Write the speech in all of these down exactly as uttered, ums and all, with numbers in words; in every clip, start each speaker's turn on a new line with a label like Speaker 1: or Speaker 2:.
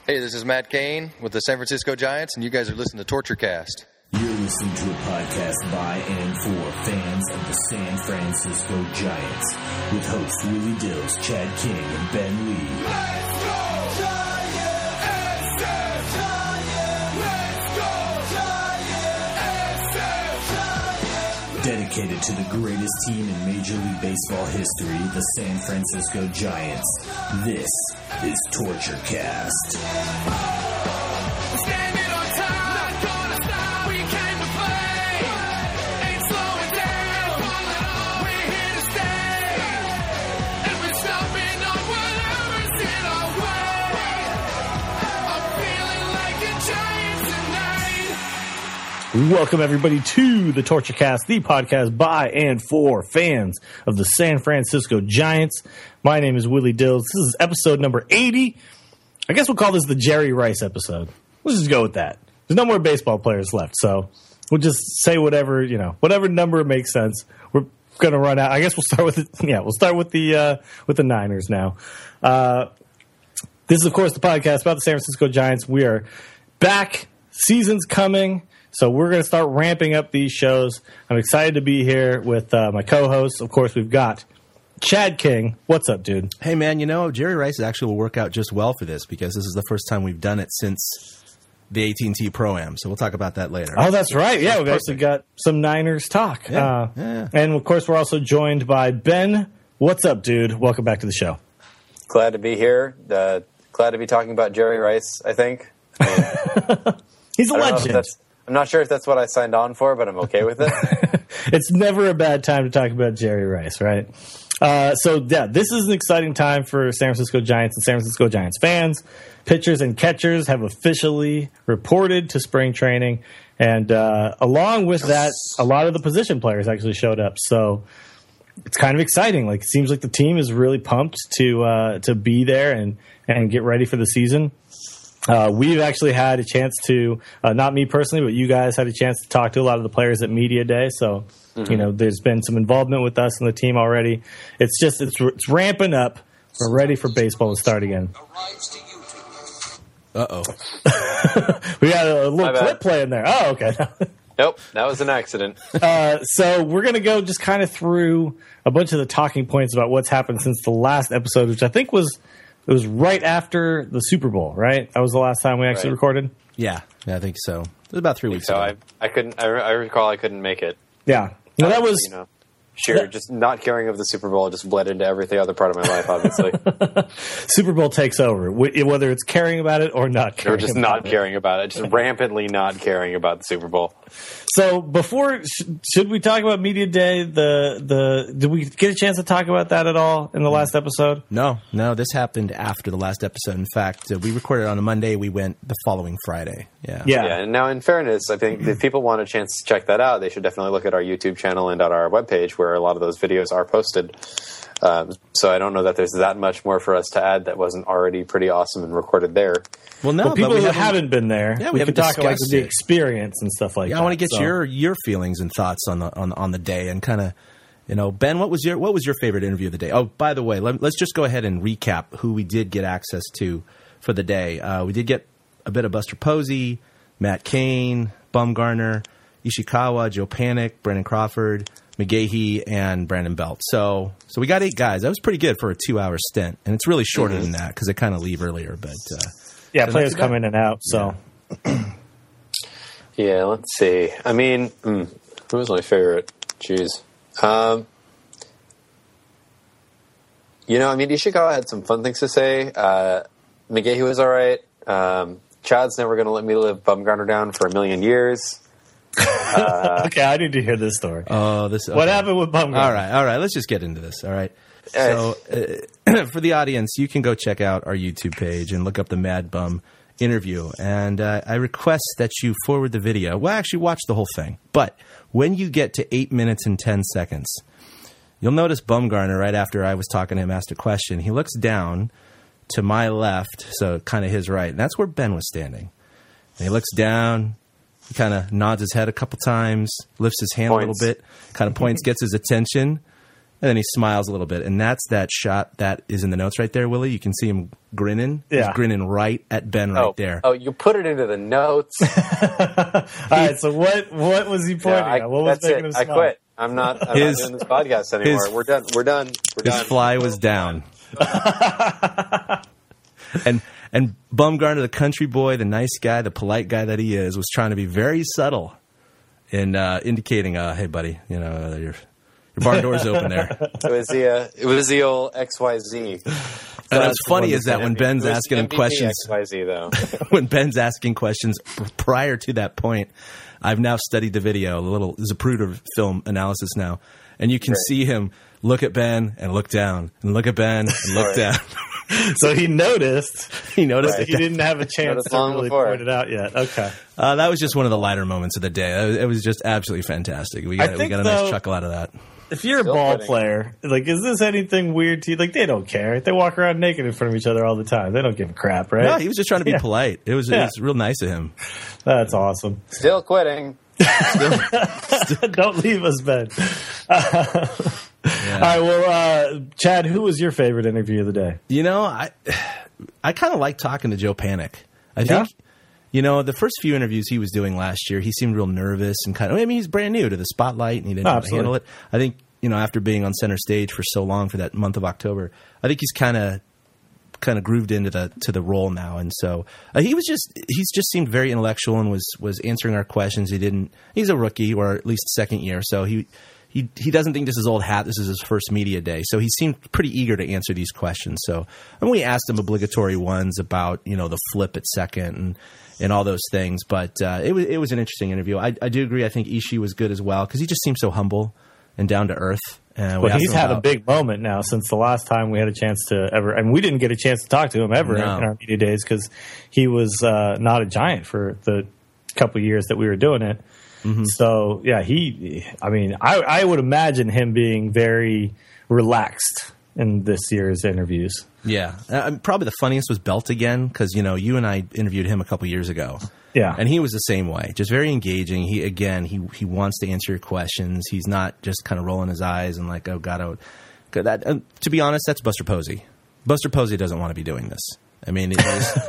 Speaker 1: Hey, this is Matt Cain with the San Francisco Giants, and you guys are listening to TortureCast.
Speaker 2: You're listening to a podcast by and for fans of the San Francisco Giants with hosts Willie Dills, Chad King, and Ben Lee.
Speaker 3: Let's go Giants! S F Giants! Let's go Giants! S F Giants!
Speaker 2: Dedicated to the greatest team in Major League Baseball history, the San Francisco Giants. This is TortureCast.
Speaker 4: Welcome, everybody, to the TortureCast, the podcast by and for fans of the San Francisco Giants. My name is Willie Dills. This is episode number eighty. I guess we'll call this the Jerry Rice episode. Let's just go with that. There's no more baseball players left, so we'll just say whatever, you know, whatever number makes sense. We're going to run out. I guess we'll start with, the, yeah, we'll start with the, uh, with the Niners now. Uh, this is, of course, the podcast about the San Francisco Giants. We are back. Season's coming. So we're going to start ramping up these shows. I'm excited to be here with uh, my co-hosts. Of course, we've got Chad King. What's up, dude?
Speaker 5: Hey, man, you know, Jerry Rice actually will work out just well for this because this is the first time we've done it since the A T and T Pro-Am. So we'll talk about that later.
Speaker 4: Oh, that's right. Yeah, we've actually got some Niners talk.
Speaker 5: Yeah,
Speaker 4: uh,
Speaker 5: yeah.
Speaker 4: And, of course, we're also joined by Ben. What's up, dude? Welcome back to the show.
Speaker 6: Glad to be here. Uh, glad to be talking about Jerry Rice, I think. I mean,
Speaker 4: He's a
Speaker 6: I don't know if
Speaker 4: legend.
Speaker 6: that's- I'm not sure if that's what I signed on for, but I'm okay with it.
Speaker 4: It's never a bad time to talk about Jerry Rice, right? Uh, so, yeah, this is an exciting time for San Francisco Giants and San Francisco Giants fans. Pitchers and catchers have officially reported to spring training. And uh, along with that, a lot of the position players actually showed up. So it's kind of exciting. Like, it seems like the team is really pumped to uh, to be there and, and get ready for the season. Uh, we've actually had a chance to, uh, not me personally, but you guys had a chance to talk to a lot of the players at Media Day. So, mm-hmm. you know, there's been some involvement with us and the team already. It's just, it's, it's ramping up. We're ready for baseball to start again.
Speaker 5: Uh-oh.
Speaker 4: We got a little clip playing there. Oh, okay.
Speaker 6: Nope, that was an accident.
Speaker 4: uh, so we're going to go just kind of through a bunch of the talking points about what's happened since the last episode, which I think was... It was right after the Super Bowl, right? That was the last time we actually
Speaker 6: right.
Speaker 4: recorded?
Speaker 5: Yeah, yeah, I think so. It was about three weeks
Speaker 6: so
Speaker 5: ago.
Speaker 6: I, I couldn't. I, I recall I couldn't make it.
Speaker 4: Yeah. Well, that was...
Speaker 6: You know, sure, that, just not caring of the Super Bowl just bled into every other part of my life, obviously.
Speaker 4: Super Bowl takes over, whether it's caring about it or not caring
Speaker 6: Or just
Speaker 4: about
Speaker 6: not
Speaker 4: it.
Speaker 6: caring about it. Just rampantly not caring about the Super Bowl.
Speaker 4: So before, sh- should we talk about Media Day? The the did we get a chance to talk about that at all in the last episode?
Speaker 5: No, no, this happened after the last episode. In fact, uh, we recorded on a Monday. We went the following Friday. Yeah.
Speaker 4: Yeah.
Speaker 6: Yeah, and now in fairness, I think if people want a chance to check that out, they should definitely look at our YouTube channel and at our webpage where a lot of those videos are posted. Um, so I don't know that there's that much more for us to add that wasn't already pretty awesome and recorded there.
Speaker 5: Well, no,
Speaker 4: But people
Speaker 5: but we
Speaker 4: who
Speaker 5: haven't,
Speaker 4: haven't been there,
Speaker 5: Yeah, we
Speaker 4: we, can
Speaker 5: haven't
Speaker 4: talk about
Speaker 5: discussed
Speaker 4: the
Speaker 5: it.
Speaker 4: experience and stuff like
Speaker 5: yeah,
Speaker 4: that.
Speaker 5: I want to get
Speaker 4: So-
Speaker 5: your your feelings and thoughts on the on on the day and kind of, you know, Ben, what was your what was your favorite interview of the day? Oh, by the way, let, let's just go ahead and recap who we did get access to for the day. Uh, we did get a bit of Buster Posey, Matt Cain, Bumgarner, Ishikawa, Joe Panik, Brandon Crawford, McGahee, and Brandon Belt. So so we got eight guys. That was pretty good for a two-hour stint. And it's really shorter mm-hmm. than that because they kind of leave earlier. But uh,
Speaker 4: Yeah,
Speaker 5: so
Speaker 4: players come in and out. So
Speaker 6: Yeah. Yeah, let's see. I mean, mm, who was my favorite? Jeez. Um, you know, I mean, Ishikawa had some fun things to say. Uh, McGahee was all right. Um, Chad's never going to let me live Bumgarner down for a million years.
Speaker 4: Uh, okay, I need to hear this story.
Speaker 5: Oh, this. Okay.
Speaker 4: What happened with Bumgarner?
Speaker 5: All right, all right. Let's just get into this. All right. So, uh, for the audience, you can go check out our YouTube page and look up the Mad Bum interview. And uh, I request that you forward the video. Well, actually, watch the whole thing. But when you get to eight minutes and ten seconds, you'll notice Bumgarner, right after I was talking to him, asked a question. He looks down to my left, so kind of his right. And that's where Ben was standing. And he looks down. He kind of nods his head a couple times, lifts his hand
Speaker 6: Points.
Speaker 5: a little bit, kind of points, gets his attention. then he smiles a little bit, and that's that shot that is in the notes right there, Willie. You can see him grinning.
Speaker 4: Yeah.
Speaker 5: He's grinning right at Ben right
Speaker 6: oh,
Speaker 5: there.
Speaker 6: Oh, you put it into the notes.
Speaker 4: All right, so what what was he pointing
Speaker 6: Yeah, I,
Speaker 4: at? What was
Speaker 6: that's
Speaker 4: making
Speaker 6: it.
Speaker 4: him
Speaker 6: I
Speaker 4: smile?
Speaker 6: quit. I'm not. I'm
Speaker 5: His-
Speaker 6: not doing this podcast anymore.
Speaker 5: his-
Speaker 6: we're done. We're done. We're
Speaker 5: His
Speaker 6: done.
Speaker 5: fly was down. and and Bumgarner, the country boy, the nice guy, the polite guy that he is, was trying to be very subtle in uh, indicating, uh, "Hey, buddy, you know uh, your your barn door's open there."
Speaker 6: It was the uh, it was the old X Y Z.
Speaker 5: And what's funny is that when Ben's
Speaker 6: It was
Speaker 5: asking him
Speaker 6: M V P
Speaker 5: questions,
Speaker 6: X Y Z though.
Speaker 5: when Ben's asking questions pr- prior to that point, I've now studied the video, a little Zapruder film analysis now, and you can
Speaker 6: Right.
Speaker 5: see him look at Ben and look down, and look at Ben and look
Speaker 6: Right.
Speaker 5: down.
Speaker 4: So he noticed.
Speaker 5: He noticed
Speaker 6: Right.
Speaker 5: it.
Speaker 4: He didn't have a chance
Speaker 6: Noticed
Speaker 4: to
Speaker 6: long
Speaker 4: really
Speaker 6: before.
Speaker 4: point it out yet. Okay.
Speaker 5: Uh, that was just one of the lighter moments of the day. It was, it was just absolutely fantastic. We
Speaker 4: I
Speaker 5: got, we
Speaker 4: think,
Speaker 5: got a nice
Speaker 4: though-
Speaker 5: chuckle out of that.
Speaker 4: If you're a
Speaker 6: Still
Speaker 4: ball
Speaker 6: kidding.
Speaker 4: player, like, is this anything weird to you? Like, they don't care. They walk around naked in front of each other all the time. They don't give a crap, right?
Speaker 5: No, he was just trying to be
Speaker 4: Yeah.
Speaker 5: polite. It was,
Speaker 4: Yeah.
Speaker 5: it was real nice of him.
Speaker 4: That's awesome.
Speaker 6: Still quitting.
Speaker 4: Don't leave us, Ben. All right, well, uh, Chad, who was your favorite interview of the day?
Speaker 5: You know, I I kind of like talking to Joe Panic. I
Speaker 4: Yeah?
Speaker 5: think, you know, the first few interviews he was doing last year, he seemed real nervous and kind of, I mean, he's brand new to the spotlight and he didn't
Speaker 4: Oh,
Speaker 5: know how to
Speaker 4: absolutely.
Speaker 5: handle it. I think, you know, after being on center stage for so long for that month of October, I think he's kind of kind of grooved into the to the role now, and so uh, he was just he's just seemed very intellectual and was was answering our questions. He didn't he's a rookie or at least second year, so he he he doesn't think this is old hat. This is his first media day, so he seemed pretty eager to answer these questions. So and we asked him obligatory ones about you know the flip at second and and all those things, but uh, it was it was an interesting interview. I, I do agree. I think Ishii was good as well because he just seemed so humble and down to earth. And we
Speaker 4: Well,
Speaker 5: asked
Speaker 4: he's
Speaker 5: him
Speaker 4: had a
Speaker 5: about-
Speaker 4: big moment now since the last time we had a chance to ever, and we didn't get a chance to talk to him ever
Speaker 5: No.
Speaker 4: in our media days because he was uh, not a Giant for the couple years that we were doing it.
Speaker 5: Mm-hmm.
Speaker 4: So yeah, he. I mean, I, I would imagine him being very relaxed in this year's interviews.
Speaker 5: Yeah, uh, probably the funniest was Belt again because you know you and I interviewed him a couple years ago.
Speaker 4: Yeah,
Speaker 5: And he was the same way, just very engaging. He again, he he wants to answer your questions. He's not just kind of rolling his eyes and like, oh god, oh, God, that. Uh, to be honest, that's Buster Posey. Buster Posey doesn't want to be doing this. I mean, it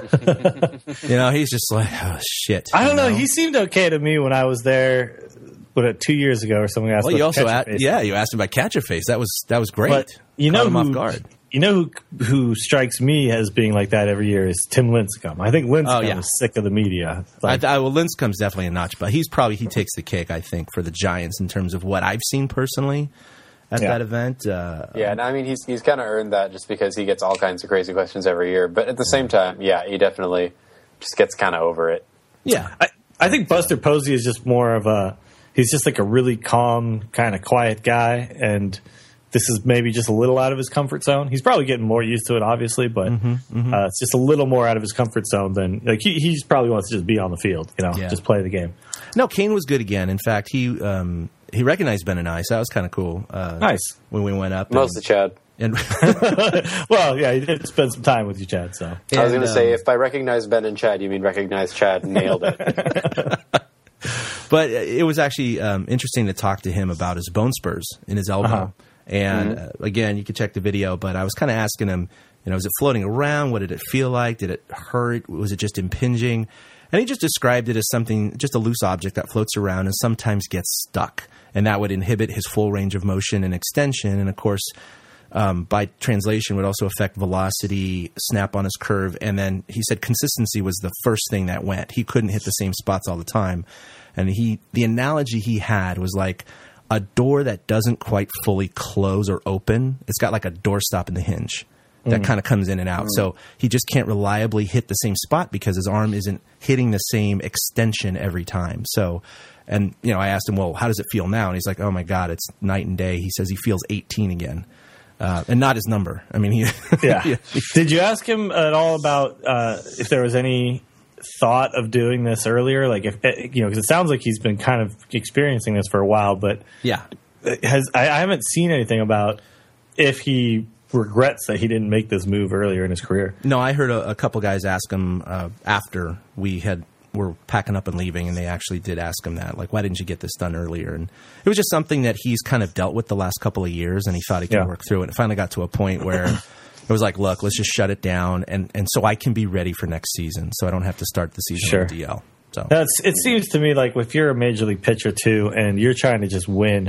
Speaker 5: was, you know, he's just like, oh shit.
Speaker 4: I don't
Speaker 5: you
Speaker 4: know. He seemed okay to me when I was there. What, uh, two years ago or something? I asked
Speaker 5: Well, you
Speaker 4: about
Speaker 5: also,
Speaker 4: Catcher
Speaker 5: at,
Speaker 4: Face.
Speaker 5: yeah, you asked him about Catcher Face. That was that was great.
Speaker 4: But you know
Speaker 5: Caught him
Speaker 4: who,
Speaker 5: off guard.
Speaker 4: You know who who strikes me as being like that every year is Tim Lincecum. I think Lincecum
Speaker 5: Oh, yeah.
Speaker 4: is sick of the media. Like,
Speaker 5: I, I, well, Lincecum's definitely a notch, but he's probably he takes the cake. I think for the Giants in terms of what I've seen personally at
Speaker 4: Yeah.
Speaker 5: that event. Uh,
Speaker 6: Yeah, and I mean he's he's kind of earned that just because he gets all kinds of crazy questions every year. But at the same time, yeah, he definitely just gets kind of over it.
Speaker 5: yeah,
Speaker 4: I, I think Buster Posey is just more of a he's just like a really calm, kind of quiet guy, and this is maybe just a little out of his comfort zone. He's probably getting more used to it, obviously, but
Speaker 5: Mm-hmm,
Speaker 4: Uh, it's just a little more out of his comfort zone than like he he just probably wants to just be on the field, you know,
Speaker 5: Yeah.
Speaker 4: just play the game.
Speaker 5: No, Kane was good again. In fact, he um, he recognized Ben and I, so that was kind of cool. Uh,
Speaker 4: Nice.
Speaker 5: when we went up.
Speaker 6: Mostly Chad.
Speaker 5: And,
Speaker 4: Well, yeah, he did spend some time with you, Chad. So
Speaker 6: I was going
Speaker 5: and,
Speaker 6: to say,
Speaker 5: um,
Speaker 6: if by recognize Ben and Chad, you mean recognize Chad, nailed it.
Speaker 5: But it was actually um, interesting to talk to him about his bone spurs in his elbow.
Speaker 4: Uh-huh.
Speaker 5: And uh, again, you can check the video, but I was kind of asking him, you know, was it floating around? What did it feel like? Did it hurt? Was it just impinging? And he just described it as something, just a loose object that floats around and sometimes gets stuck. And that would inhibit his full range of motion and extension. And of course, um, by translation, would also affect velocity, snap on his curve. And then he said consistency was the first thing that went. He couldn't hit the same spots all the time. And he, the analogy he had was like a door that doesn't quite fully close or open. It's got like a doorstop in the hinge that kind of comes in and out. So he just can't reliably hit the same spot because his arm isn't hitting the same extension every time. So, and you know, I asked him, well, how does it feel now? And he's like, oh my God, it's night and day. He says he feels eighteen again. Uh, and not his number. I mean, he,
Speaker 4: yeah. Did you ask him at all about uh, if there was any thought of doing this earlier? Like, if you know, because it sounds like he's been kind of experiencing this for a while, but
Speaker 5: yeah.
Speaker 4: has I, I haven't seen anything about if he regrets that he didn't make this move earlier in his career.
Speaker 5: No, I heard a, a couple guys ask him uh, after we had were packing up and leaving, and they actually did ask him that, like, why didn't you get this done earlier? And it was just something that he's kind of dealt with the last couple of years, and he thought he could
Speaker 4: Yeah.
Speaker 5: work through it. It finally got to a point where it was like, look, let's just shut it down, and, and so I can be ready for next season, so I don't have to start the season
Speaker 4: Sure.
Speaker 5: with D L. So
Speaker 4: That's. It seems to me like if you're a major league pitcher too, and you're trying to just win,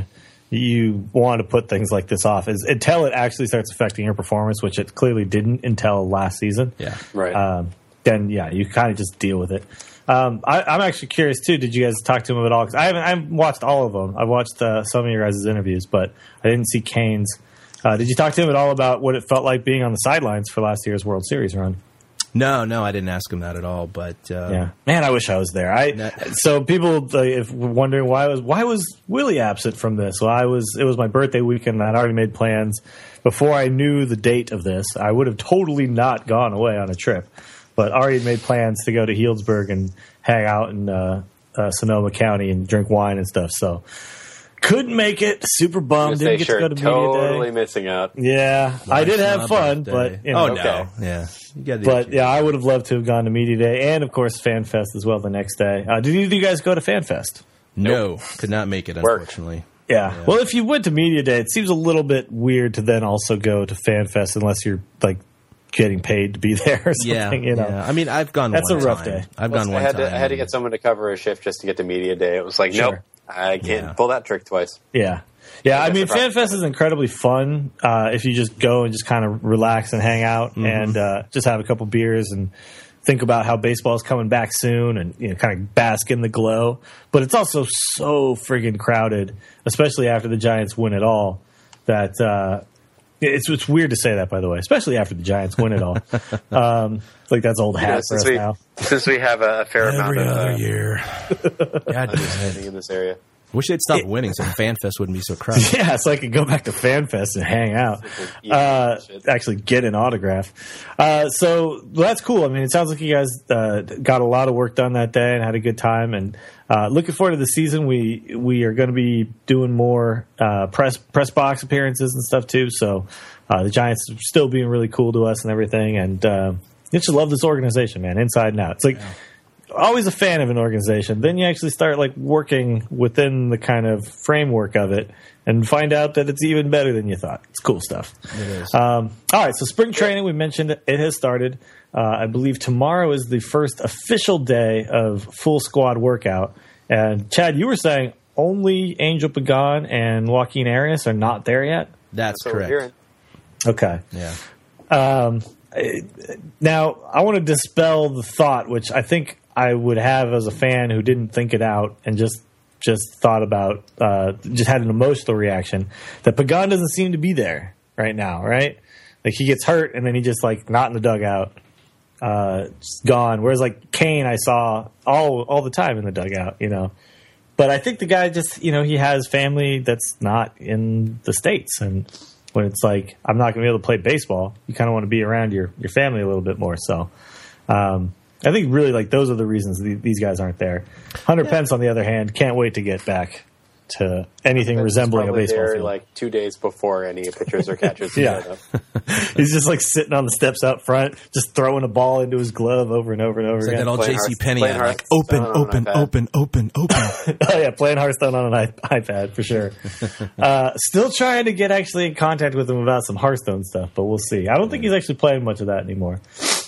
Speaker 4: you want to put things like this off is, until it actually starts affecting your performance, which it clearly didn't until last season.
Speaker 5: yeah,
Speaker 6: Right.
Speaker 4: Um, then yeah, you kind of just deal with it. Um, I, I'm actually curious too. Did you guys talk to him at all? Because I haven't. I haven't watched all of them. I watched uh, some of your guys' interviews, but I didn't see Kane's. Uh, did you talk to him at all about what it felt like being on the sidelines for last year's World Series run?
Speaker 5: no, no, I didn't ask him that at all, but uh,
Speaker 4: Yeah, man, I wish I was there. I
Speaker 5: No.
Speaker 4: so people uh, if wondering why was why was Willie absent from this? Well, I was. It was my birthday weekend. I'd already made plans before I knew the date of this. I would have totally not gone away on a trip, but already made plans to go to Healdsburg and hang out in uh, uh, Sonoma County and drink wine and stuff. So couldn't make it. Super bummed.
Speaker 6: Say,
Speaker 4: Didn't get
Speaker 6: sure,
Speaker 4: to go to media
Speaker 6: totally
Speaker 4: day.
Speaker 6: missing out.
Speaker 4: Yeah, I did have
Speaker 5: My
Speaker 4: fun,
Speaker 5: birthday.
Speaker 4: but you know,
Speaker 5: oh no,
Speaker 6: Okay.
Speaker 5: yeah, you got the
Speaker 4: But yeah, I would have loved to have gone to Media Day and, of course, FanFest as well the next day. Uh, did either of you guys go to FanFest?
Speaker 5: no, could not make it,
Speaker 6: Work.
Speaker 5: unfortunately.
Speaker 4: Yeah. Well, if you went to Media Day, it seems a little bit weird to then also go to FanFest unless you're like getting paid to be there or something.
Speaker 5: Yeah,
Speaker 4: you know.
Speaker 5: yeah. I mean, I've gone.
Speaker 4: That's
Speaker 5: one
Speaker 4: a rough
Speaker 5: time.
Speaker 4: day.
Speaker 5: I've
Speaker 6: Plus,
Speaker 5: gone
Speaker 6: I
Speaker 5: one
Speaker 6: had
Speaker 5: time.
Speaker 6: to I had to get someone to cover a shift just to get to media day. It was like,
Speaker 4: Sure.
Speaker 6: nope, I can't
Speaker 5: Yeah.
Speaker 6: pull that trick twice.
Speaker 4: Yeah. Yeah, I
Speaker 6: That's
Speaker 4: mean,
Speaker 6: the problem.
Speaker 4: FanFest is incredibly fun uh, if you just go and just kind of relax and hang out
Speaker 5: Mm-hmm.
Speaker 4: and uh, just have a couple beers and think about how baseball is coming back soon and you know kind of bask in the glow. But it's also so friggin' crowded, especially after the Giants win it all. That uh, it's it's weird to say that, by the way, especially after the Giants win it all. um, it's like that's old
Speaker 6: You know,
Speaker 4: hat for
Speaker 6: since
Speaker 4: us
Speaker 6: we
Speaker 4: now.
Speaker 6: since we have a fair amount of uh,
Speaker 5: year. God damn it.
Speaker 6: understanding in this area.
Speaker 5: Wish they'd stop winning so FanFest wouldn't be so crowded.
Speaker 4: Yeah, so I could go back to FanFest and hang out.
Speaker 6: Yeah,
Speaker 4: Uh,
Speaker 6: shit.
Speaker 4: actually get an autograph. Uh, so well, that's cool. I mean, it sounds like you guys uh, got a lot of work done that day and had a good time. And uh, looking forward to the season. We we are going to be doing more uh, press press box appearances and stuff too. So uh, the Giants are still being really cool to us and everything. And uh, I just love this organization, man, inside and out. It's like. Always a fan of an organization. Then you actually start like working within the kind of framework of it and find out that it's even better than you thought. It's cool stuff.
Speaker 5: It is.
Speaker 4: Um, all right, so spring training, we mentioned it, it has started. Uh, I believe tomorrow is the first official day of full squad workout. And Chad, you were saying only Angel Pagan and Joaquin Arias are not there yet?
Speaker 5: That's
Speaker 6: So we're
Speaker 5: correct.
Speaker 6: hearing.
Speaker 4: Okay.
Speaker 5: Yeah.
Speaker 4: Um, now, I want to dispel the thought, which I think I would have as a fan who didn't think it out and just just thought about, uh, just had an emotional reaction, that Pagan doesn't seem to be there right now, right? Like, he gets hurt, and then he just, like, not in the dugout, uh, just gone. Whereas, like, Kane, I saw all all the time in the dugout, you know? But I think the guy just, you know, he has family that's not in the States, and when it's like, I'm not going to be able to play baseball, you kind of want to be around your, your family a little bit more. So um, I think really like those are the reasons th- these guys aren't there. Hunter Pence, on the other hand, can't wait to get back to anything
Speaker 6: It's
Speaker 4: resembling a
Speaker 6: probably
Speaker 4: baseball
Speaker 6: there
Speaker 4: field.
Speaker 6: like two days before any pitchers or catchers.
Speaker 4: Yeah.
Speaker 6: showed up.
Speaker 4: He's just like sitting on the steps out front, just throwing a ball into his glove over and over and over
Speaker 5: It's like
Speaker 4: again.
Speaker 5: that old
Speaker 6: Playing
Speaker 5: J C
Speaker 6: Hearth-
Speaker 5: Penney
Speaker 6: playing
Speaker 5: ad, like
Speaker 6: Hearthstone
Speaker 5: open,
Speaker 6: on an
Speaker 5: open,
Speaker 6: iPad.
Speaker 5: open, open, open.
Speaker 4: Oh yeah, playing Hearthstone on an i- iPad for sure. Uh, still trying to get actually in contact with him about some Hearthstone stuff, but we'll see. I don't think he's actually playing much of that anymore.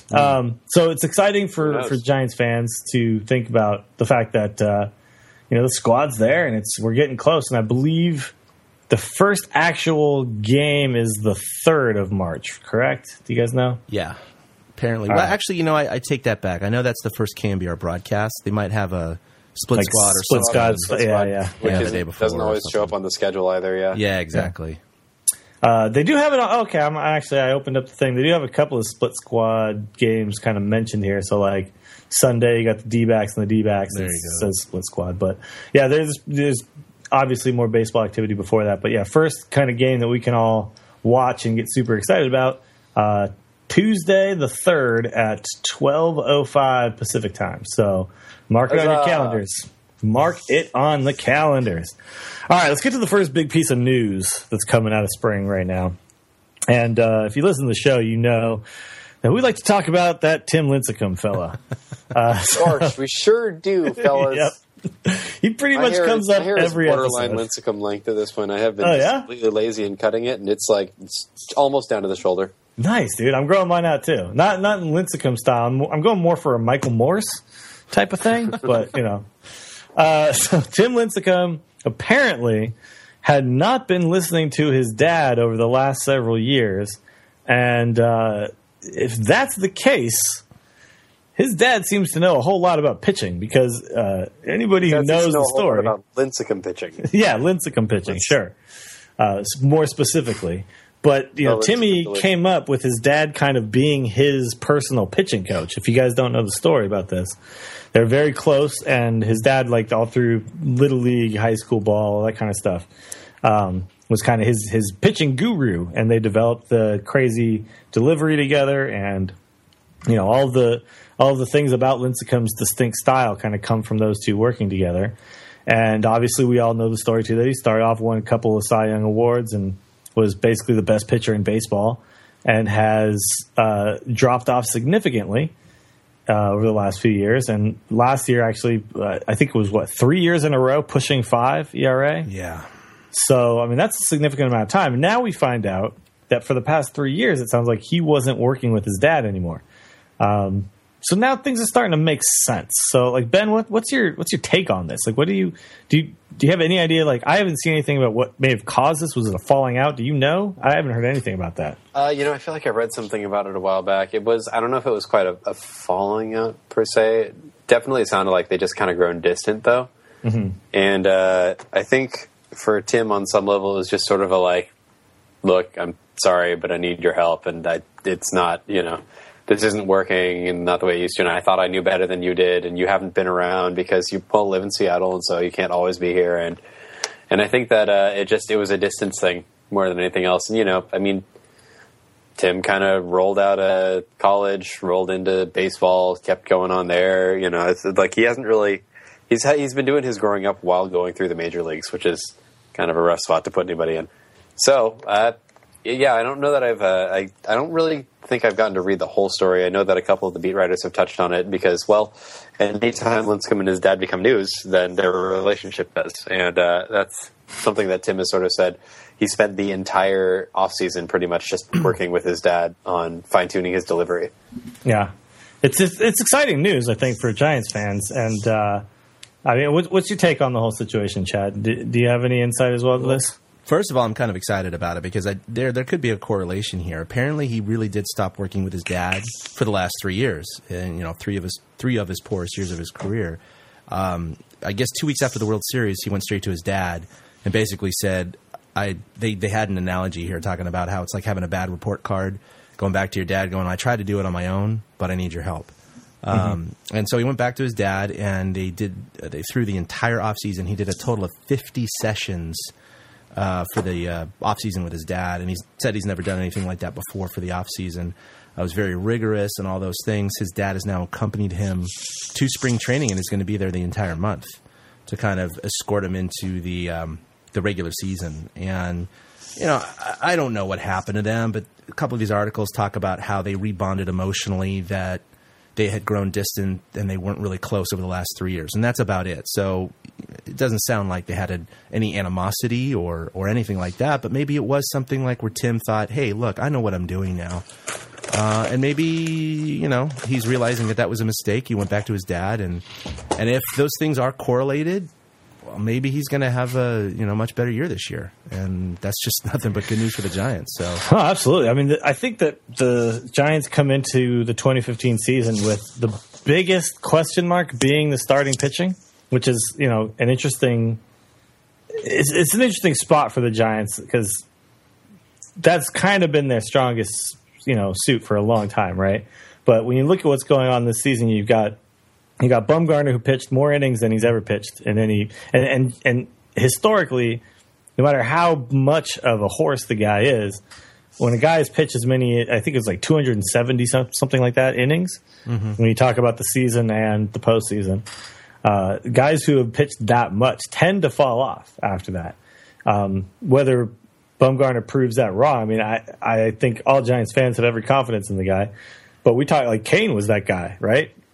Speaker 4: Um, so it's exciting
Speaker 6: Who
Speaker 4: for,
Speaker 6: knows?
Speaker 4: for Giants fans to think about the fact that uh, you know the squad's there and it's we're getting close. And I believe the first actual game is the third of March. Correct? Do you guys know?
Speaker 5: Yeah. Apparently.
Speaker 4: All
Speaker 5: Well,
Speaker 4: right.
Speaker 5: actually, you know, I, I take that back. I know that's the first K M B R broadcast. They might have a split
Speaker 4: Like
Speaker 5: squad or
Speaker 4: split
Speaker 5: something.
Speaker 4: squad, yeah, yeah.
Speaker 6: Which
Speaker 5: Yeah, the
Speaker 6: isn't-
Speaker 5: day before
Speaker 6: doesn't
Speaker 5: or
Speaker 6: always show
Speaker 5: something.
Speaker 6: up on the schedule either. Yeah.
Speaker 5: Yeah, exactly.
Speaker 4: Uh, they do have it on. Okay, I'm actually I opened up the thing. They do have a couple of split squad games kind of mentioned here. So like Sunday, you got the D-backs and the D-backs.
Speaker 5: There
Speaker 4: It
Speaker 5: you go.
Speaker 4: says split squad, but yeah, there's there's obviously more baseball activity before that. But yeah, first kind of game that we can all watch and get super excited about. Uh, Tuesday the third at twelve oh five Pacific time. So mark it on your
Speaker 6: Huzzah.
Speaker 4: calendars. Mark it on the calendars. All right, let's get to the first big piece of news that's coming out of spring right now. And uh, if you listen to the show, you know that we like to talk about that Tim Lincecum fella. Uh,
Speaker 6: Of course, we sure do, fellas.
Speaker 4: Yep. He pretty
Speaker 6: My
Speaker 4: much
Speaker 6: hair
Speaker 4: comes
Speaker 6: is,
Speaker 4: up
Speaker 6: my hair is
Speaker 4: every
Speaker 6: borderline
Speaker 4: episode.
Speaker 6: Lincecum length at this point. I have been
Speaker 4: Oh, yeah?
Speaker 6: completely lazy in cutting it, and it's like it's almost down to the shoulder.
Speaker 4: Nice, dude. I'm growing mine out too. Not not in Lincecum style. I'm, I'm going more for a Michael Morse type of thing, but you know. Uh, so Tim Lincecum apparently had not been listening to his dad over the last several years, and uh, if that's the case, his dad seems to know a whole lot about pitching because uh, anybody who
Speaker 6: That's
Speaker 4: knows
Speaker 6: know
Speaker 4: the
Speaker 6: a whole lot
Speaker 4: story
Speaker 6: about Lincecum pitching.
Speaker 4: yeah, Lincecum pitching, sure. Uh, s- more specifically. But, you know,
Speaker 6: Oh,
Speaker 4: Timmy
Speaker 6: Lincecum,
Speaker 4: came up with his dad kind of being his personal pitching coach. If you guys don't know the story about this, they're very close, and his dad, like, all through Little League, high school ball, all that kind of stuff, um, was kind of his, his pitching guru. And they developed the crazy delivery together, and, you know, all the all the things about Lincecum's distinct style kind of come from those two working together. And obviously, we all know the story too. That he started off, won a couple of Cy Young awards, and was basically the best pitcher in baseball, and has uh, dropped off significantly uh, over the last few years. And last year, actually, uh, I think it was what three years in a row pushing five E R A.
Speaker 5: Yeah.
Speaker 4: So I mean, that's a significant amount of time. And now we find out that for the past three years, it sounds like he wasn't working with his dad anymore. Um, So now things are starting to make sense. So, like Ben, what, what's your what's your take on this? Like, what do you do? You, do you have any idea? Like, I haven't seen anything about what may have caused this. Was it a falling out? Do you know? I haven't heard anything about that.
Speaker 6: Uh, you know, I feel like I read something about it a while back. It was, I don't know if it was quite a, a falling out per se. Definitely it sounded like they just kind of grown distant, though. Mm-hmm. And uh, I think for Tim, on some level, it was just sort of a like, look, I'm sorry, but I need your help. And I, it's not, you know, this isn't working and not the way it used to. And I thought I knew better than you did. And you haven't been around because you both live in Seattle. And so you can't always be here. And and I think that uh, it just, it was a distance thing more than anything else. And, you know, I mean, Tim kind of rolled out of college, rolled into baseball, kept going on there. You know, it's like he hasn't really, he's he's been doing his growing up while going through the major leagues, which is kind of a rough spot to put anybody in. So, uh, yeah, I don't know that I've, uh, I, I don't really think I've gotten to read the whole story. I know that a couple of the beat writers have touched on it because, well, anytime Lincecum and his dad become news, then their relationship does. And uh, that's something that Tim has sort of said. He spent the entire offseason pretty much just working with his dad on fine-tuning his delivery.
Speaker 4: Yeah, it's it's, it's exciting news, I think, for Giants fans. And uh, I mean, what, what's your take on the whole situation, Chad? Do, do you have any insight as well to this?
Speaker 5: First of all, I'm kind of excited about it because I, there there could be a correlation here. Apparently, he really did stop working with his dad for the last three years, and you know, three of his three of his poorest years of his career. Um, I guess two weeks after the World Series, he went straight to his dad and basically said, "I." They they had an analogy here talking about how it's like having a bad report card, going back to your dad, going, "I tried to do it on my own, but I need your help." Mm-hmm. Um, and so he went back to his dad, and they did. They through the entire offseason, he did a total of fifty sessions. Uh, for the uh, offseason with his dad, and he said he's never done anything like that before for the offseason. I was very rigorous and all those things. His dad has now accompanied him to spring training and is going to be there the entire month to kind of escort him into the um, the regular season. And, you know, I, I don't know what happened to them, but a couple of these articles talk about how they rebonded emotionally, that they had grown distant and they weren't really close over the last three years. And that's about it. So it doesn't sound like they had a, any animosity or, or anything like that, but maybe it was something like where Tim thought, hey, look, I know what I'm doing now. Uh, and maybe, you know, he's realizing that that was a mistake. He went back to his dad. And, and if those things are correlated, well, maybe he's going to have a, you know, much better year this year. And that's just nothing but good news for the Giants. So,
Speaker 4: oh, absolutely. I mean, I think that the Giants come into the twenty fifteen season with the biggest question mark being the starting pitching, which is, you know, an interesting, it's, it's an interesting spot for the Giants because that's kind of been their strongest, you know, suit for a long time, right? But when you look at what's going on this season, you've got you got Bumgarner, who pitched more innings than he's ever pitched, and then he and and, and historically, no matter how much of a horse the guy is, when a guy has pitched as many, I think it's like two hundred seventy something like that innings. Mm-hmm. When you talk about the season and the postseason, uh, guys who have pitched that much tend to fall off after that. Um, whether Bumgarner proves that wrong, I mean, I I think all Giants fans have every confidence in the guy. But we talk like Kane was that guy, right?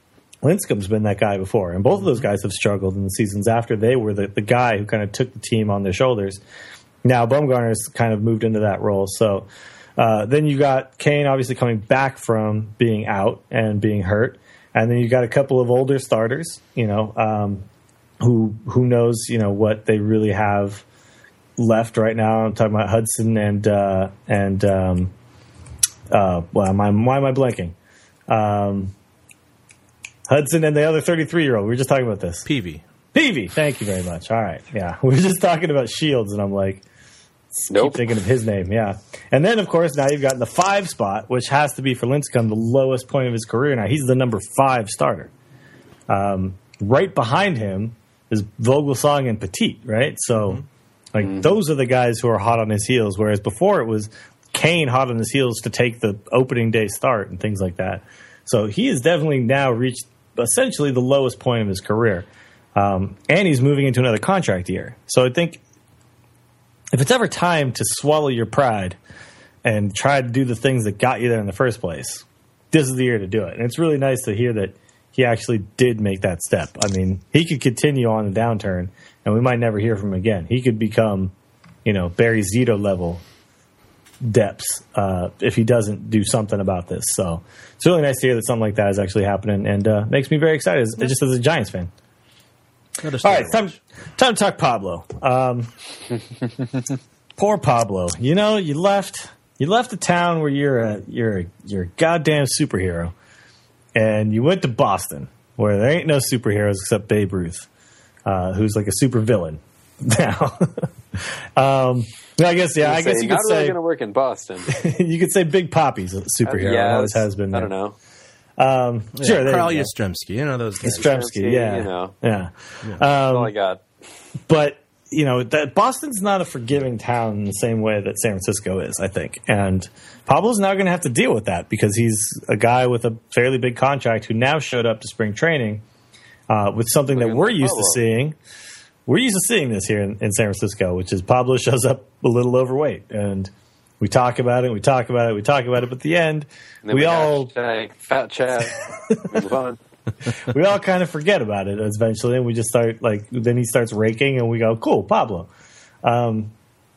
Speaker 4: Lincecum's been that guy before, and both of those guys have struggled in the seasons after they were the, the guy who kind of took the team on their shoulders. Now Bumgarner's kind of moved into that role. So uh, then you got Kane obviously coming back from being out and being hurt, and then you got a couple of older starters, you know, um, who who knows, you know, what they really have left right now. I'm talking about Hudson and uh, and um, uh, well, am I, why am I blanking? Um, Hudson and the other thirty-three-year-old. We were just talking about this.
Speaker 5: Peavy.
Speaker 4: Peavy. Thank you very much. All right. Yeah. We were just talking about Shields, and I'm like,
Speaker 6: Nope.
Speaker 4: keep thinking of his name. Yeah. And then, of course, now you've got the five spot, which has to be for Lincecum the lowest point of his career now. He's the number five starter. Um, right behind him is Vogelsong and Petit, right? So, mm-hmm. like, mm-hmm. those are the guys who are hot on his heels, whereas before it was Kane hot on his heels to take the opening day start and things like that. So he has definitely now reached essentially the lowest point of his career. Um, and he's moving into another contract year. So I think if it's ever time to swallow your pride and try to do the things that got you there in the first place, this is the year to do it. And it's really nice to hear that he actually did make that step. I mean, he could continue on the downturn, and we might never hear from him again. He could become, you know, Barry Zito level depths uh, if he doesn't do something about this. So it's really nice to hear that something like that is actually happening, and uh, makes me very excited, as, just as a Giants fan. All right, it's time, time to talk Pablo. Um, poor Pablo. You know, you left you left a town where you're a you're a, you're a goddamn superhero, and you went to Boston, where there ain't no superheroes except Babe Ruth, uh, who's like a super villain now. um, I guess yeah. I guess you could
Speaker 6: not
Speaker 4: say
Speaker 6: really going to work in Boston.
Speaker 4: You could say Big Papi's a superhero.
Speaker 6: Uh, yeah,
Speaker 4: always has been. There.
Speaker 6: I don't know.
Speaker 4: Um,
Speaker 5: Yeah,
Speaker 4: sure,
Speaker 5: Carl
Speaker 4: you go.
Speaker 5: Yastrzemski, you know those guys.
Speaker 4: Yastrzemski, yeah,
Speaker 6: you know.
Speaker 4: yeah.
Speaker 6: That's all
Speaker 4: Um,
Speaker 6: I got.
Speaker 4: but you know, that Boston's not a forgiving town in the same way that San Francisco is, I think. And Pablo's now going to have to deal with that because he's a guy with a fairly big contract who now showed up to spring training uh, with something that we're used to seeing. We're used to seeing this here in, in San Francisco, which is Pablo shows up a little overweight, and we talk about it, we talk about it, we talk about it, but at the end,
Speaker 6: And then
Speaker 4: we,
Speaker 6: we
Speaker 4: all
Speaker 6: hashtag fat chat. Move on.
Speaker 4: we all kind of forget about it eventually, and we just start like then he starts raking, and we go, "Cool, Pablo." Um,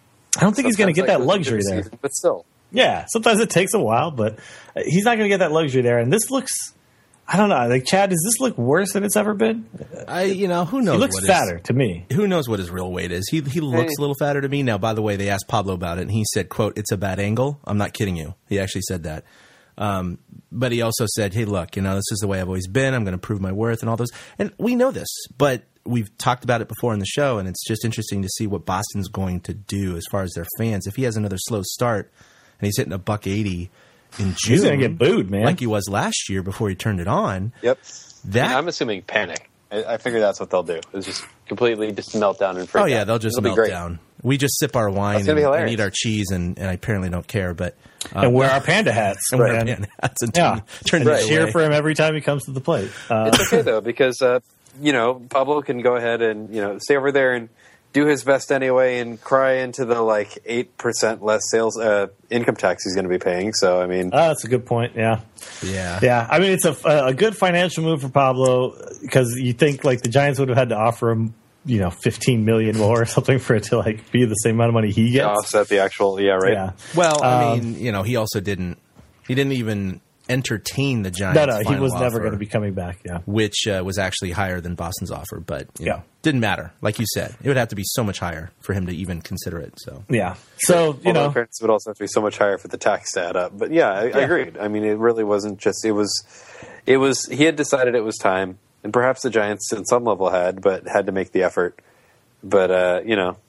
Speaker 4: I don't think he's going to get
Speaker 6: Sometimes,
Speaker 4: that
Speaker 6: like,
Speaker 4: luxury there.
Speaker 6: season, but still,
Speaker 4: Yeah, sometimes it takes a while, but he's not going to get that luxury there. And this looks, I don't know, like Chad, does this look worse than it's ever been?
Speaker 5: I, you know, who knows?
Speaker 4: He looks
Speaker 5: what
Speaker 4: fatter
Speaker 5: his,
Speaker 4: to me.
Speaker 5: Who knows what his real weight is? He he looks
Speaker 6: Hey.
Speaker 5: a little fatter to me. Now, by the way, they asked Pablo about it, and he said, "quote It's a bad angle." I'm not kidding you. He actually said that. Um, but he also said, "Hey, look, you know, this is the way I've always been. I'm going to prove my worth and all those." And we know this, but we've talked about it before in the show, and it's just interesting to see what Boston's going to do as far as their fans. If he has another slow start and he's hitting a buck eighty in June,
Speaker 4: He's going to get booed, man.
Speaker 5: like he was last year before he turned it on.
Speaker 6: yep.
Speaker 5: That
Speaker 6: And I'm assuming panic. I, I figure that's what they'll do. It's just completely just melt down and freak
Speaker 5: Oh yeah,
Speaker 6: out.
Speaker 5: they'll just
Speaker 6: It'll be
Speaker 5: melt
Speaker 6: great.
Speaker 5: down. We just sip our wine
Speaker 6: That's
Speaker 5: and,
Speaker 6: gonna be
Speaker 5: and
Speaker 6: hilarious.
Speaker 5: eat our cheese, and, and I apparently don't care. But uh,
Speaker 4: and wear our panda hats.
Speaker 5: and wear our
Speaker 4: and-
Speaker 5: panda hats and
Speaker 4: Yeah,
Speaker 5: turn, turn
Speaker 4: and
Speaker 5: the other
Speaker 4: cheer
Speaker 5: way.
Speaker 4: for him every time he comes to the plate. Uh,
Speaker 6: It's okay though because uh, you know Pablo can go ahead and you know stay over there and do his best anyway and cry into the like eight percent less sales uh, income tax he's going to be paying. So I mean,
Speaker 4: oh, that's a good point. Yeah.
Speaker 5: Yeah,
Speaker 4: Yeah, I mean it's a, a good financial move for Pablo because you think like the Giants would have had to offer him, you know, fifteen million more or something for it to like be the same amount of money he
Speaker 6: to
Speaker 4: gets.
Speaker 6: offset the actual yeah right.
Speaker 4: Yeah,
Speaker 5: Well, I
Speaker 4: Um,
Speaker 5: mean, you know, he also didn't. He didn't even entertain the Giants.
Speaker 4: no, no, he
Speaker 5: final
Speaker 4: was never
Speaker 5: offer,
Speaker 4: going to be coming back. Yeah,
Speaker 5: which uh, was actually higher than Boston's offer. But you
Speaker 4: Yeah.
Speaker 5: know, didn't matter. Like you said, it would have to be so much higher for him to even consider it. So
Speaker 4: yeah. So you
Speaker 6: Although
Speaker 4: know,
Speaker 6: in fairness, it would also have to be so much higher for the tax to add up. But yeah, I, I agreed. I mean, it really wasn't just. It was. It was. He had decided it was time, and perhaps the Giants, at some level, had, but had to make the effort. But uh, you know,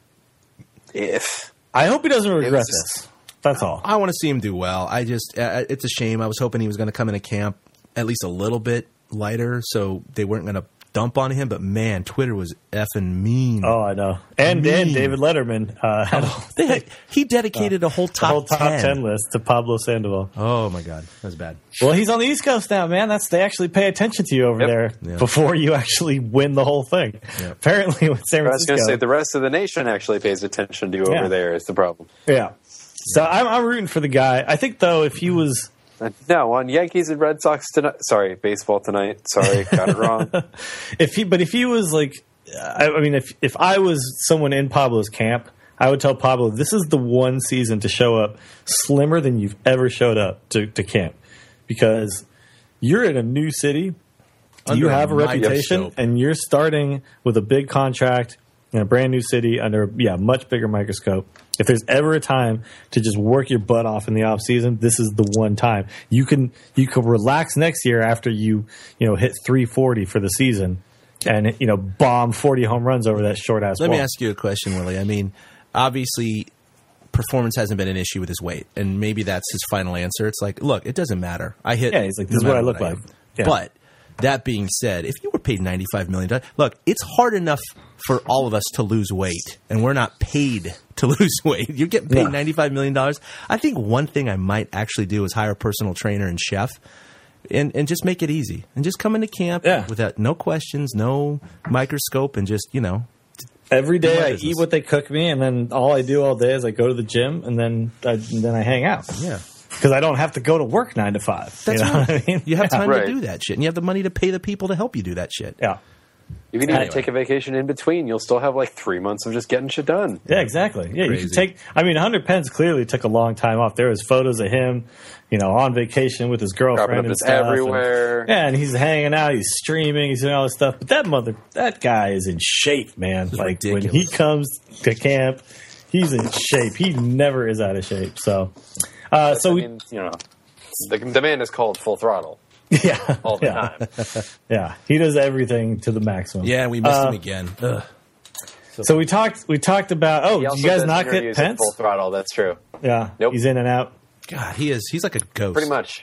Speaker 6: if
Speaker 4: I hope he doesn't regret
Speaker 6: just-
Speaker 4: this. That's all.
Speaker 5: I want to see him do well. I just, uh, it's a shame. I was hoping he was going to come into camp at least a little bit lighter, so they weren't going to dump on him. But man, Twitter was effing mean.
Speaker 4: Oh, I know. And
Speaker 5: Mean.
Speaker 4: and David Letterman uh, had a
Speaker 5: They had, he dedicated a whole
Speaker 4: the
Speaker 5: top,
Speaker 4: whole top ten.
Speaker 5: ten.
Speaker 4: list to Pablo Sandoval.
Speaker 5: Oh my god, that was bad.
Speaker 4: Well, he's on the East Coast now, man. That's they actually pay attention to you over
Speaker 6: Yep.
Speaker 4: there
Speaker 5: Yeah.
Speaker 4: before you actually win the whole thing.
Speaker 5: Yep.
Speaker 4: Apparently, with San
Speaker 6: I was
Speaker 4: Francisco,
Speaker 6: going to say the rest of the nation actually pays attention to you
Speaker 4: Yeah.
Speaker 6: over there is the problem.
Speaker 4: yeah. So I'm, I'm rooting for the guy. I think though, if he was
Speaker 6: No, on Yankees and Red Sox tonight. Sorry, baseball tonight. Sorry, got it wrong.
Speaker 4: If he, but if he was like, I, I mean, if if I was someone in Pablo's camp, I would tell Pablo, this is the one season to show up slimmer than you've ever showed up to, to camp, because you're in a new city,
Speaker 5: Under
Speaker 4: you have a reputation,
Speaker 5: microscope.
Speaker 4: and you're starting with a big contract in a brand new city under yeah much bigger microscope. If there's ever a time to just work your butt off in the off season, this is the one time. You can you can relax next year after you you know hit three forty for the season, and you know bomb forty home runs over that short ass.
Speaker 5: Let
Speaker 4: wall.
Speaker 5: me ask you a question, Willie. I mean, obviously, performance hasn't been an issue with his weight, and maybe that's his final answer. It's like, look, it doesn't matter. I hit.
Speaker 4: Yeah, he's like,
Speaker 5: no
Speaker 4: this is what
Speaker 5: matter
Speaker 4: I look
Speaker 5: am.
Speaker 4: like. Yeah.
Speaker 5: But that being said, if you were paid ninety-five million dollars, look, it's hard enough for all of us to lose weight, and we're not paid to lose weight. You're getting paid
Speaker 4: No.
Speaker 5: ninety-five million dollars. I think one thing I might actually do is hire a personal trainer and chef, and, and just make it easy, and just come into camp
Speaker 4: Yeah.
Speaker 5: without no questions, no microscope, and just, you know,
Speaker 4: Every day
Speaker 5: my
Speaker 4: I
Speaker 5: business.
Speaker 4: eat what they cook me, and then all I do all day is I go to the gym, and then I, and then I hang out.
Speaker 5: yeah.
Speaker 4: Because I don't have to go to work nine to five.
Speaker 5: That's
Speaker 4: you know
Speaker 5: right.
Speaker 4: what I mean?
Speaker 5: You have
Speaker 4: Yeah.
Speaker 5: time
Speaker 6: Right.
Speaker 5: to do that shit, and you have the money to pay the people to help you do that shit.
Speaker 4: Yeah.
Speaker 6: You can even
Speaker 4: Anyway.
Speaker 6: take a vacation in between. You'll still have like three months of just getting shit done.
Speaker 4: Yeah, exactly. Yeah, you
Speaker 5: Crazy.
Speaker 4: can take. I mean, Hunter Pence clearly took a long time off. There was photos of him, you know, on vacation with his
Speaker 6: Cropping
Speaker 4: girlfriend
Speaker 6: up
Speaker 4: and
Speaker 6: just
Speaker 4: stuff.
Speaker 6: everywhere.
Speaker 4: And, yeah, and he's hanging out. He's streaming. He's doing all this stuff. But that mother, that guy is in shape, man.
Speaker 5: It's
Speaker 4: Like
Speaker 5: ridiculous.
Speaker 4: when he comes to camp, he's in shape. He never is out of shape. So, uh, so
Speaker 6: I
Speaker 4: we,
Speaker 6: mean, you know, the demand is called full throttle
Speaker 4: yeah,
Speaker 6: all the
Speaker 4: yeah,
Speaker 6: time.
Speaker 4: yeah. He does everything to the maximum.
Speaker 5: Yeah, we missed
Speaker 4: Uh,
Speaker 5: him again. Ugh.
Speaker 4: So we talked. We talked about. Oh,
Speaker 6: He
Speaker 4: did
Speaker 6: also
Speaker 4: you guys
Speaker 6: does
Speaker 4: not get
Speaker 6: interviews at
Speaker 4: Pence?
Speaker 6: full throttle. That's true.
Speaker 4: Yeah,
Speaker 6: Nope.
Speaker 4: he's in and out.
Speaker 5: God, he is. He's like a ghost.
Speaker 6: Pretty much.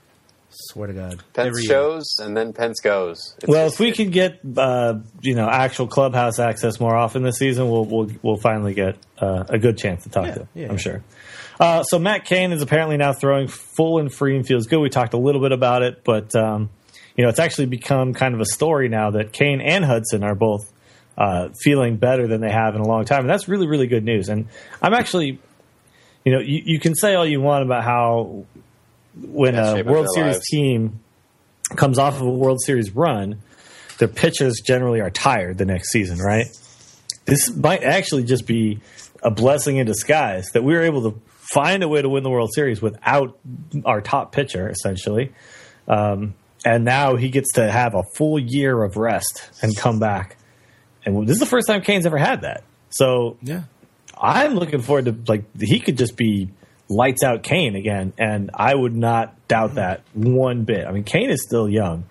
Speaker 5: Swear to God.
Speaker 6: Pence
Speaker 5: Every year.
Speaker 6: shows and then Pence goes. It's
Speaker 4: Well,
Speaker 6: just-
Speaker 4: if we can get uh, you know actual clubhouse access more often this season, we'll we'll, we'll finally get uh, a good chance to talk
Speaker 5: Yeah,
Speaker 4: to him.
Speaker 5: yeah,
Speaker 4: I'm
Speaker 5: yeah.
Speaker 4: sure. Uh, so Matt Cain is apparently now throwing full and free and feels good. We talked a little bit about it, but um, you know it's actually become kind of a story now that Cain and Hudson are both uh, feeling better than they have in a long time, and that's really really good news. And I'm actually, you know, you, you can say all you want about how when
Speaker 6: Yeah,
Speaker 4: a
Speaker 6: shape of
Speaker 4: World
Speaker 6: their
Speaker 4: Series
Speaker 6: lives.
Speaker 4: team comes off of a World Series run, their pitchers generally are tired the next season, right? This might actually just be a blessing in disguise that we were able to find a way to win the World Series without our top pitcher, essentially. Um, and now he gets to have a full year of rest and come back. And this is the first time Kane's ever had that. So
Speaker 5: Yeah.
Speaker 4: I'm looking forward to, like, he could just be lights out Kane again, and I would not doubt that one bit. I mean, Kane is still young.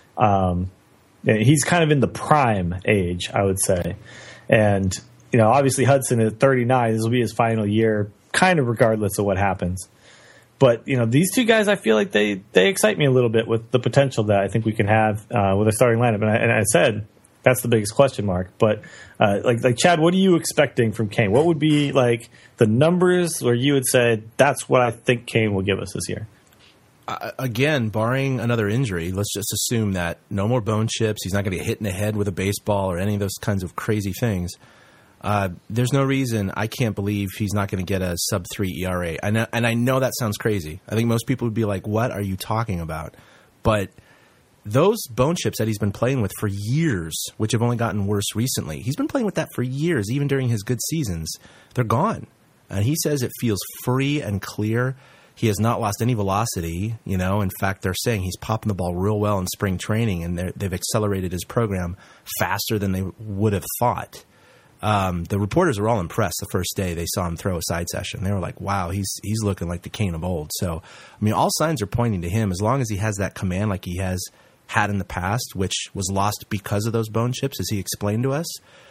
Speaker 4: Um, yeah, he's kind of in the prime age, I would say. And, you know, obviously Hudson at thirty-nine, this will be his final year, kind of regardless of what happens. But, you know, these two guys, I feel like they, they excite me a little bit with the potential that I think we can have uh, with a starting lineup. And I, and I said that's the biggest question mark. But, uh, like, like Chad, what are you expecting from Kane? What would be, like, the numbers where you would say that's what I think Kane will give us this year?
Speaker 5: Uh, again, barring another injury, let's just assume that no more bone chips. He's not going to get hit in the head with a baseball or any of those kinds of crazy things. Uh, there's no reason I can't believe he's not going to get a sub three E R A. I know, and I know that sounds crazy. I think most people would be like, "What are you talking about?" But those bone chips that he's been playing with for years, which have only gotten worse recently, he's been playing with that for years, even during his good seasons. They're gone, and he says it feels free and clear. He has not lost any velocity, you know. In fact, they're saying he's popping the ball real well in spring training, and they're- they've accelerated his program faster than they would have thought. Um, the reporters were all impressed the first day they saw him throw a side session. They were like, wow, he's he's looking like the Kane of old. So, I mean, all signs are pointing to him. As long as he has that command like he has had in the past, which was lost because of those bone chips, as he explained to us,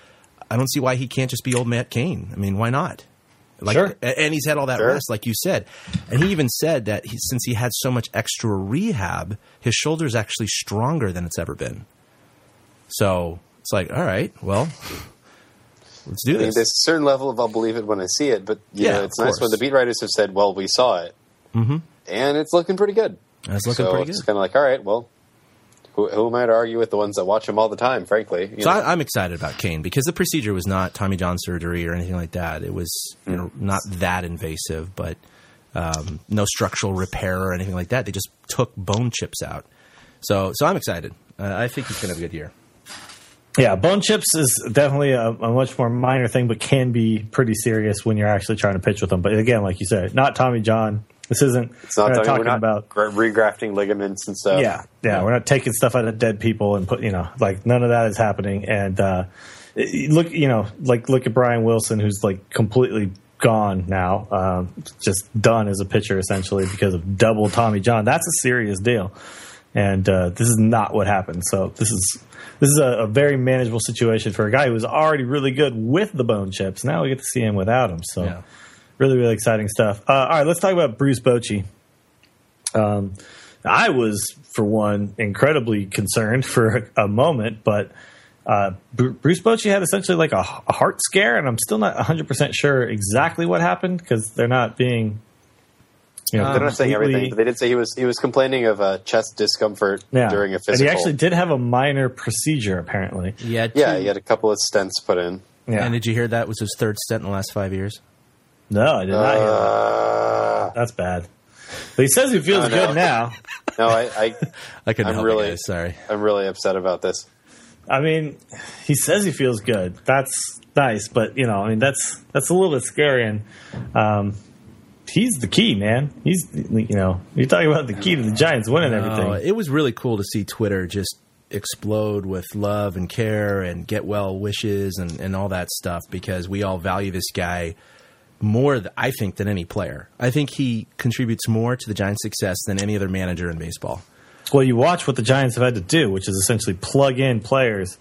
Speaker 5: I don't see why he can't just be old Matt Cain. I mean, why not? Like,
Speaker 4: Sure.
Speaker 5: And he's had all that
Speaker 6: Sure.
Speaker 5: rest, like you said. And he even said that he, since he had so much extra rehab, his shoulder is actually stronger than it's ever been. So it's like, all right, well, let's do
Speaker 6: I mean,
Speaker 5: this.
Speaker 6: there's a certain level of I'll believe it when I see it, but you
Speaker 5: Yeah,
Speaker 6: know,
Speaker 5: of
Speaker 6: it's nice when
Speaker 5: course.
Speaker 6: the beat writers have said, "Well, we saw it," mm-hmm. and it's looking pretty good.
Speaker 5: And it's looking
Speaker 6: so
Speaker 5: pretty
Speaker 6: it's
Speaker 5: good.
Speaker 6: kind of like, all right, well, who, who am I to argue with the ones that watch him all the time? Frankly, you
Speaker 5: So
Speaker 6: know?
Speaker 5: I, I'm excited about Kane because the procedure was not Tommy John surgery or anything like that. It was you know, not that invasive, but um, no structural repair or anything like that. They just took bone chips out. So, so I'm excited. Uh, I think he's going to have a good year.
Speaker 4: Yeah, bone chips is definitely a, a much more minor thing, but can be pretty serious when you're actually trying to pitch with them. But again, like you said, not Tommy John. This isn't.
Speaker 6: It's not
Speaker 4: we're not
Speaker 6: talking,
Speaker 4: talking
Speaker 6: we're not
Speaker 4: about
Speaker 6: gra- regrafting ligaments and stuff.
Speaker 4: Yeah, yeah, yeah, we're not taking stuff out of dead people and put, you know, like none of that is happening. And uh, look, you know, like look at Brian Wilson, who's like completely gone now, um, just done as a pitcher essentially because of double Tommy John. That's a serious deal, and uh, this is not what happened. So this is this is a, a very manageable situation for a guy who was already really good with the bone chips. Now we get to see him without them. So.
Speaker 5: Yeah.
Speaker 4: Really, really exciting stuff. Uh, all right, let's talk about Bruce Bochy. Um, I was, for one, incredibly concerned for a moment, but uh, Bruce Bochy had essentially like a, a heart scare, and I'm still not one hundred percent sure exactly what happened because they're not being, you know,
Speaker 6: They're not saying
Speaker 4: completely-
Speaker 6: everything, but they did say he was he was complaining of uh, chest discomfort
Speaker 4: yeah.
Speaker 6: during a
Speaker 4: And
Speaker 6: physical.
Speaker 4: he actually did have a minor procedure, apparently.
Speaker 5: Yeah,
Speaker 6: yeah, he had a couple of stents put in.
Speaker 4: Yeah.
Speaker 5: And did you hear that was his third stent in the last five years?
Speaker 4: No, I did not hear that.
Speaker 6: Uh,
Speaker 4: That's bad. But he says he feels
Speaker 6: Oh, no.
Speaker 4: good now.
Speaker 6: no, I, I
Speaker 5: I couldn't
Speaker 6: I'm
Speaker 5: help
Speaker 6: really-
Speaker 5: you guys. Sorry.
Speaker 6: I'm really upset about this.
Speaker 4: I mean, he says he feels good. That's nice, but you know, I mean, that's that's a little bit scary. And um, he's the key, man. He's, you know, you're talking about the key to the Giants winning everything.
Speaker 5: Uh, it was really cool to see Twitter just explode with love and care and get well wishes and, and all that stuff because we all value this guy more, th- I think, than any player. I think he contributes more to the Giants' success than any other manager in baseball.
Speaker 4: Well, you watch what the Giants have had to do, which is essentially plug in players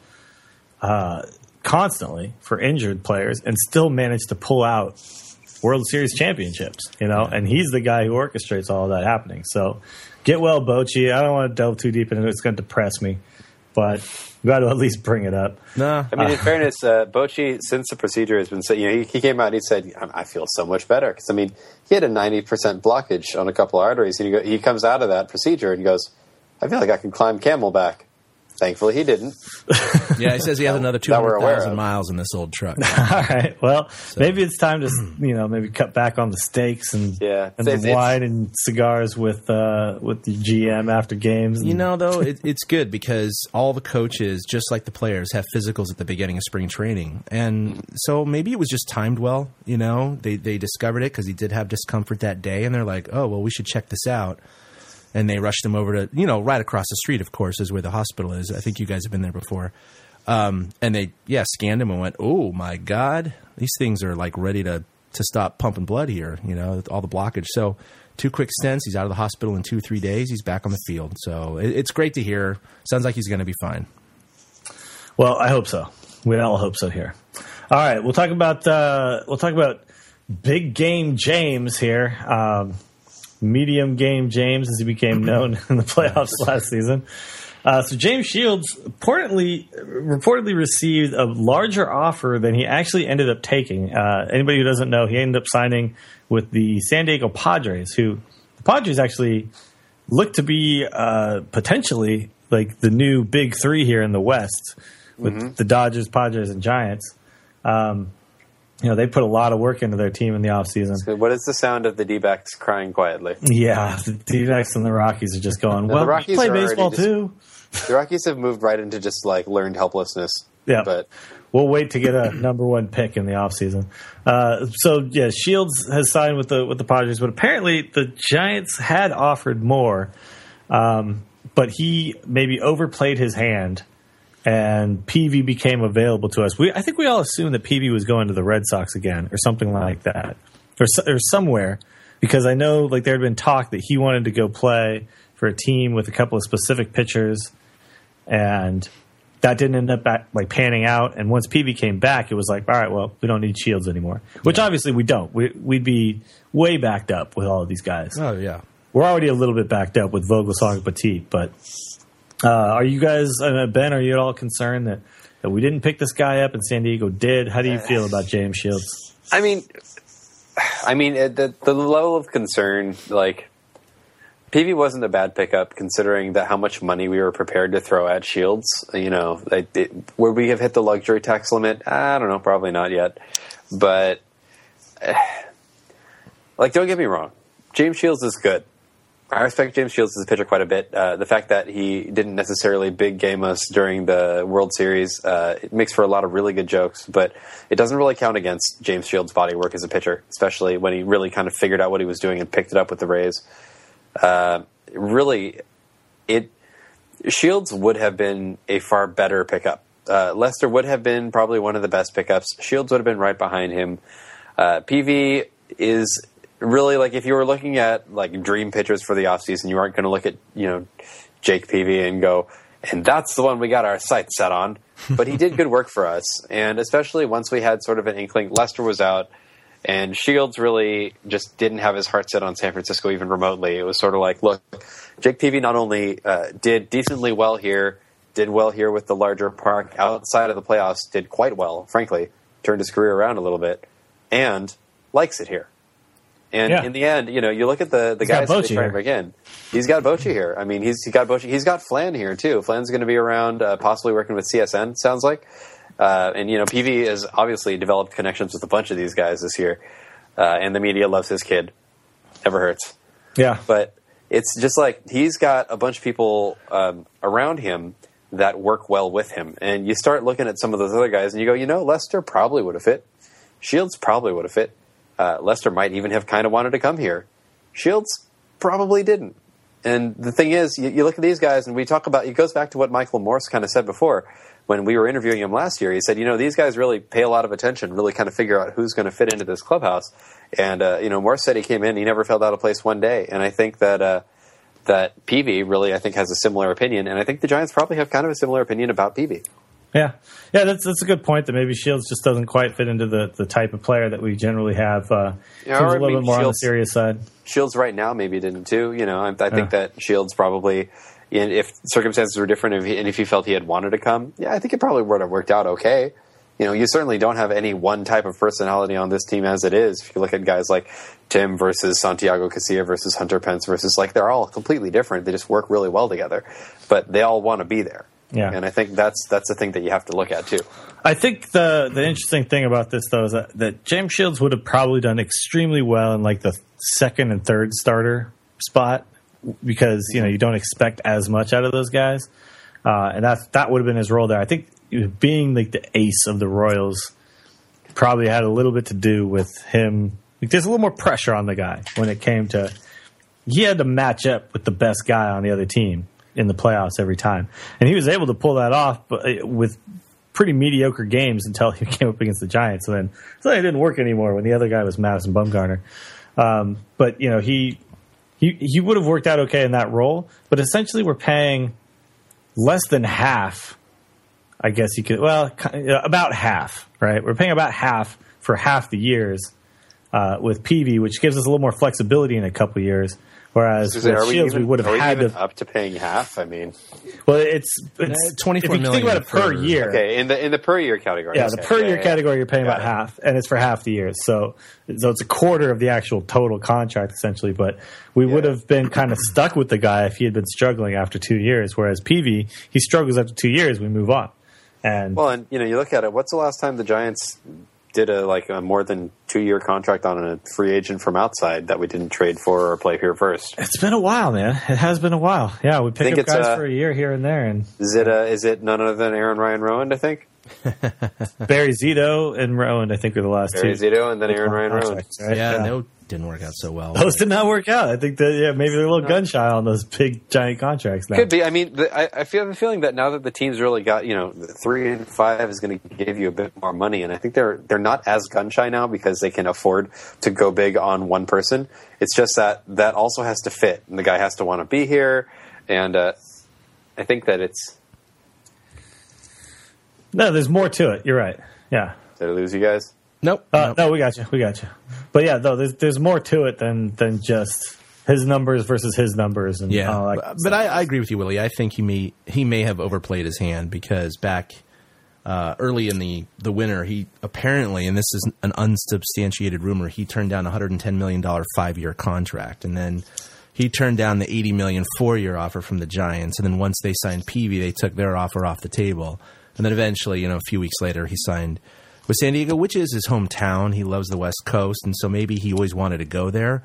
Speaker 4: uh, constantly for injured players and still manage to pull out World Series championships, you know, and he's the guy who orchestrates all of that happening. So get well, Bochy. I don't want to delve too deep into it. It's going to depress me, but we got to at least bring it up.
Speaker 5: Nah,
Speaker 6: I mean, in fairness, uh, Bochy, since the procedure has been, you know, he, he came out and he said, "I feel so much better." Because I mean, he had a ninety percent blockage on a couple of arteries, and he, go, he comes out of that procedure and he goes, "I feel like I can climb Camelback." Thankfully, he didn't.
Speaker 5: yeah, he says he has another two
Speaker 6: That we're
Speaker 5: hundred
Speaker 6: aware
Speaker 5: thousand
Speaker 6: of.
Speaker 5: miles in this old truck.
Speaker 4: All right. Well, maybe it's time to, you know, maybe cut back on the steaks and
Speaker 6: Yeah.
Speaker 4: and
Speaker 6: It's-
Speaker 4: the
Speaker 6: it's-
Speaker 4: wine and cigars with uh, with the G M after games.
Speaker 5: You know, though, it, it's good because all the coaches, just like the players, have physicals at the beginning of spring training. And so maybe it was just timed well, you know. They, they discovered it because he did have discomfort that day, and they're like, oh, well, we should check this out. And they rushed him over to, you know, right across the street, of course, is where the hospital is. I think you guys have been there before. Um, and they, yeah, scanned him and went, oh, my God, these things are like ready to, to stop pumping blood here, you know, all the blockage. So two quick stents. He's out of the hospital in two, three days. He's back on the field. So it, it's great to hear. Sounds like he's going to be fine.
Speaker 4: Well, I hope so. We all hope so here. All right, we'll talk about uh, we'll talk about big game James here. Um, medium game James, as he became known in the playoffs last season. Uh, so James Shields reportedly reportedly received a larger offer than he actually ended up taking. Uh, anybody who doesn't know, he ended up signing with the San Diego Padres, who the Padres actually look to be uh, potentially like the new big three here in the West with mm-hmm. the Dodgers, Padres, and Giants. Um, you know, they put a lot of work into their team in the offseason.
Speaker 6: So what is the sound of the D-backs crying quietly?
Speaker 4: Yeah, the D-backs and the Rockies are just going,
Speaker 6: No,
Speaker 4: well,
Speaker 6: the Rockies
Speaker 4: we play
Speaker 6: are
Speaker 4: baseball
Speaker 6: just,
Speaker 4: too.
Speaker 6: The Rockies have moved right into just like learned helplessness.
Speaker 4: Yeah,
Speaker 6: but
Speaker 4: we'll wait to get a number one pick in the offseason. Uh, so, yeah, Shields has signed with the with the Padres, but apparently the Giants had offered more, um, but he maybe overplayed his hand, and P V became available to us. We I think we all assumed that P V was going to the Red Sox again or something like that, or, or somewhere, because I know like there had been talk that he wanted to go play for a team with a couple of specific pitchers, and that didn't end up back, like panning out. And once P V came back, it was like, all right, well, we don't need Shields anymore. Which yeah. obviously we don't. We, we'd be way backed up with all of these guys.
Speaker 5: Oh yeah,
Speaker 4: we're already a little bit backed up with Vogelsong, Petit. But uh, are you guys, uh, Ben? Are you at all concerned that, that we didn't pick this guy up and San Diego did? How do you feel about James Shields?
Speaker 6: I mean, I mean the the level of concern, like. P V wasn't a bad pickup considering that how much money we were prepared to throw at Shields. You know, like it, would we have hit the luxury tax limit? I don't know, probably not yet. But uh, like, don't get me wrong. James Shields is good. I respect James Shields as a pitcher quite a bit. Uh, the fact that he didn't necessarily big game us during the World Series, uh, it makes for a lot of really good jokes, but it doesn't really count against James Shields' body work as a pitcher, especially when he really kind of figured out what he was doing and picked it up with the Rays. Uh, really, it Shields would have been a far better pickup. Uh, Lester would have been probably one of the best pickups. Shields would have been right behind him. Uh, P V is... Really, like, if you were looking at, like, dream pitchers for the offseason, you aren't going to look at, you know, Jake Peavy and go, and that's the one we got our sights set on. But he did good work for us. And especially once we had sort of an inkling, Lester was out, and Shields really just didn't have his heart set on San Francisco even remotely. It was sort of like, look, Jake Peavy not only uh, did decently well here, did well here with the larger park, outside of the playoffs, did quite well, frankly, turned his career around a little bit, and likes it here. And
Speaker 4: yeah.
Speaker 6: in the end, you know, you look at the, the guys that they try to bring in. He's got Bochy here. I mean, he's he got Bochy. He's got Flan here too. Flan's going to be around, uh, possibly working with C S N. Sounds like, uh, and you know, P V has obviously developed connections with a bunch of these guys this year, uh, and the media loves his kid. Never hurts.
Speaker 4: Yeah,
Speaker 6: but it's just like he's got a bunch of people um, around him that work well with him, and you start looking at some of those other guys, and you go, you know, Lester probably would have fit. Shields probably would have fit. Uh, Lester might even have kind of wanted to come here. Shields probably didn't. And the thing is, you, you look at these guys, and we talk about, it goes back to what Michael Morse kind of said before when we were interviewing him last year. He said, you know, these guys really pay a lot of attention, really kind of figure out who's going to fit into this clubhouse. And, uh, you know, Morse said he came in, he never felt out of place one day. And I think that, uh, that P V really, I think, has a similar opinion. And I think the Giants probably have kind of a similar opinion about P V.
Speaker 4: Yeah, yeah, that's that's a good point. That maybe Shields just doesn't quite fit into the, the type of player that we generally have. Uh,
Speaker 6: yeah,
Speaker 4: a
Speaker 6: or,
Speaker 4: little
Speaker 6: I mean,
Speaker 4: bit more
Speaker 6: Shields,
Speaker 4: on the serious side.
Speaker 6: Shields right now maybe didn't too. You know, I, I think
Speaker 4: yeah.
Speaker 6: that Shields probably, if circumstances were different, if he, and if he felt he had wanted to come, yeah, I think it probably would have worked out okay. You know, you certainly don't have any one type of personality on this team as it is. If you look at guys like Tim versus Santiago Casilla versus Hunter Pence versus, like, they're all completely different. They just work really well together, but they all want to be there.
Speaker 4: Yeah.
Speaker 6: And I think that's that's the thing that you have to look at, too.
Speaker 4: I think the the interesting thing about this, though, is that, that James Shields would have probably done extremely well in, like, the second and third starter spot because, you know, you don't expect as much out of those guys. Uh, and that, that would have been his role there. I think being, like, the ace of the Royals probably had a little bit to do with him. Like, there's a little more pressure on the guy when it came to – he had to match up with the best guy on the other team in the playoffs every time. And he was able to pull that off but with pretty mediocre games until he came up against the Giants. And then so it didn't work anymore when the other guy was Madison Bumgarner. Um, but, you know, he, he, he would have worked out okay in that role. But essentially we're paying less than half, I guess you could, well, about half, right? We're paying about half for half the years uh, with P V, which gives us a little more flexibility in a couple of years. Whereas with
Speaker 6: are we
Speaker 4: Shields,
Speaker 6: even,
Speaker 4: we would have
Speaker 6: are we
Speaker 4: had
Speaker 6: even
Speaker 4: to
Speaker 6: up to paying half. I mean,
Speaker 4: well, it's, it's
Speaker 5: twenty-four
Speaker 4: if you
Speaker 5: million
Speaker 4: think about it per
Speaker 5: for-
Speaker 4: year.
Speaker 6: okay, in the in the per year category.
Speaker 4: Yeah,
Speaker 6: okay.
Speaker 4: the per
Speaker 6: yeah,
Speaker 4: year
Speaker 6: yeah.
Speaker 4: category you're paying
Speaker 6: Got
Speaker 4: about
Speaker 6: it.
Speaker 4: half, and it's for half the year. So, so it's a quarter of the actual total contract essentially. But we
Speaker 6: Yeah.
Speaker 4: would have been kind of stuck with the guy if he had been struggling after two years. Whereas P V, he struggles after two years. We move on. And
Speaker 6: Well, and you know, you look at it. What's the last time the Giants did a like a more than two year contract on a free agent from outside that we didn't trade for or play here first?
Speaker 4: it's been a while, man. It has been a while. Yeah, we
Speaker 6: think
Speaker 4: pick up
Speaker 6: it's,
Speaker 4: guys
Speaker 6: uh,
Speaker 4: for a year here and there, and
Speaker 6: Is it uh, is it none other than Aaron Ryan Rowan? I think
Speaker 4: Barry Zito and Rowan, I think, are the last
Speaker 6: Barry
Speaker 4: two.
Speaker 6: Zito and then Aaron Ryan Rowan.
Speaker 4: Contracts, right?
Speaker 5: Yeah, no, didn't work out so well.
Speaker 4: Those did not work out. I think that yeah, maybe they're a little gun shy on those big giant contracts now.
Speaker 6: Could be. I mean, the, I, I feel the feeling that now that the team's really got, you know, three and five is going to give you a bit more money, and I think they're they're not as gun shy now because they can afford to go big on one person. It's just that that also has to fit, and the guy has to want to be here, and uh, I think that it's.
Speaker 4: No, there's more to it. You're right. Yeah.
Speaker 6: Did I lose you guys?
Speaker 5: Nope.
Speaker 4: Uh,
Speaker 5: nope.
Speaker 4: No, we got you. We got you. But yeah, though, there's there's more to it than than just his numbers versus his numbers. And
Speaker 5: Yeah,
Speaker 4: all that
Speaker 5: but,
Speaker 4: kind of
Speaker 5: but
Speaker 4: stuff.
Speaker 5: I, I agree with you, Willie. I think he may he may have overplayed his hand because back uh, early in the, the winter, he apparently, and this is an unsubstantiated rumor, he turned down a one hundred ten million dollars five-year contract, and then he turned down the eighty million dollars four-year offer from the Giants, and then once they signed Peavy, they took their offer off the table, and then eventually, you know, a few weeks later, he signed with San Diego, which is his hometown. He loves the West Coast, and so maybe he always wanted to go there.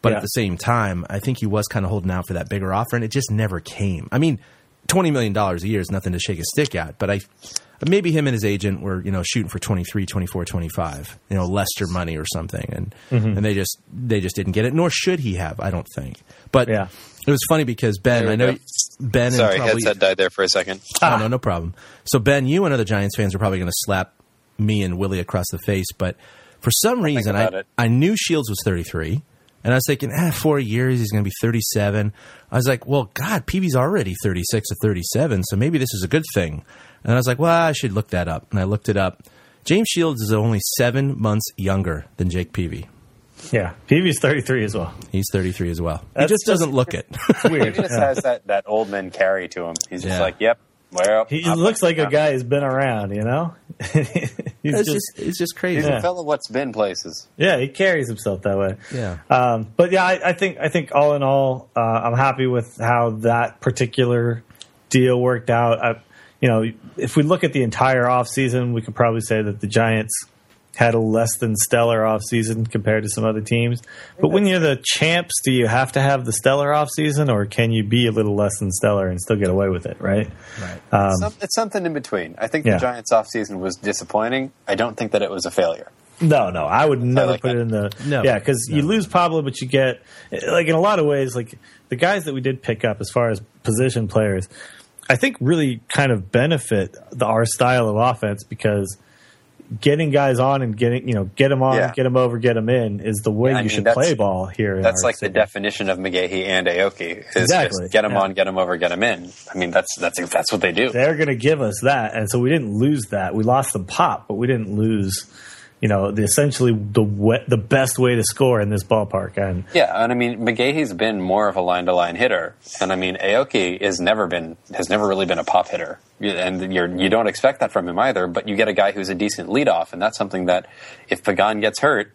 Speaker 5: But
Speaker 4: Yeah.
Speaker 5: at the same time, I think he was kind of holding out for that bigger offer, and it just never came. I mean, twenty million dollars a year is nothing to shake a stick at, but I maybe him and his agent were, you know, shooting for twenty-three, twenty-four, twenty-five, you know, Lester money or something, and
Speaker 4: Mm-hmm.
Speaker 5: and they just they just didn't get it, nor should he have, I don't think. But
Speaker 4: Yeah.
Speaker 5: it was funny because Ben,
Speaker 6: There we
Speaker 5: I know
Speaker 6: go.
Speaker 5: Ben and
Speaker 6: Sorry,
Speaker 5: probably,
Speaker 6: headset died there for a second.
Speaker 5: Oh, no, no problem. So, Ben, you and other Giants fans are probably going to slap me and Willie across the face, but for some reason,
Speaker 6: about
Speaker 5: I,
Speaker 6: it.
Speaker 5: I knew Shields was thirty-three, and I was thinking, ah, four years, he's going to be thirty-seven. I was like, well, God, Peavy's already thirty-six or thirty-seven, so maybe this is a good thing. And I was like, well, I should look that up. And I looked it up. James Shields is only seven months younger than Jake Peavy.
Speaker 4: Yeah, Peavy's thirty-three as well.
Speaker 5: He's thirty-three as well.
Speaker 4: That's
Speaker 5: he just doesn't look it.
Speaker 4: It's weird.
Speaker 6: He just
Speaker 4: Yeah.
Speaker 6: has that, that old man carry to him. He's just
Speaker 5: Yeah.
Speaker 6: like, yep, well,
Speaker 4: He
Speaker 6: I'm
Speaker 4: looks like a
Speaker 6: now.
Speaker 4: guy who's been around, you know? He's
Speaker 5: it's,
Speaker 4: just,
Speaker 5: just, it's just crazy.
Speaker 6: He's
Speaker 4: Yeah.
Speaker 6: a fellow what's been places.
Speaker 4: yeah, he carries himself that way.
Speaker 5: Yeah.
Speaker 4: Um, but yeah, I, I think I think all in all, uh, I'm happy with how that particular deal worked out. I, you know, if we look at the entire offseason, we could probably say that the Giants had a less than stellar offseason compared to some other teams. But when you're the champs, do you have to have the stellar offseason, or can you be a little less than stellar and still get away with it, right?
Speaker 5: Right.
Speaker 4: Um,
Speaker 6: Some, it's something in between. I think
Speaker 4: Yeah.
Speaker 6: the Giants' offseason was disappointing. I don't think that it was a failure.
Speaker 4: No, no, I would never
Speaker 6: like
Speaker 4: put
Speaker 6: that.
Speaker 4: it in the
Speaker 5: No.
Speaker 4: yeah, because you lose Pablo, but you get like in a lot of ways, like the guys that we did pick up as far as position players, I think really kind of benefit the, our style of offense, because getting guys on and getting you know get them on,
Speaker 6: Yeah.
Speaker 4: get them over, get them in is the way
Speaker 6: Yeah, I
Speaker 4: you
Speaker 6: mean,
Speaker 4: should
Speaker 6: that's-
Speaker 4: play ball here. in
Speaker 6: That's
Speaker 4: our
Speaker 6: like the
Speaker 4: city.
Speaker 6: definition of McGahee and Aoki. Is
Speaker 4: Exactly,
Speaker 6: just get them
Speaker 4: yeah.
Speaker 6: on, get them over, get them in. I mean, that's that's that's what they do.
Speaker 4: They're going to give us that, and so we didn't lose that. We lost the pop, but we didn't lose. You know, the essentially the we- the best way to score in this ballpark, and
Speaker 6: Yeah, and I mean, McGahee's been more of a line-to-line hitter, and I mean, Aoki has never been has never really been a pop hitter, and you're you don't expect that from him either. But you get a guy who's a decent leadoff, and that's something that if Pagan gets hurt,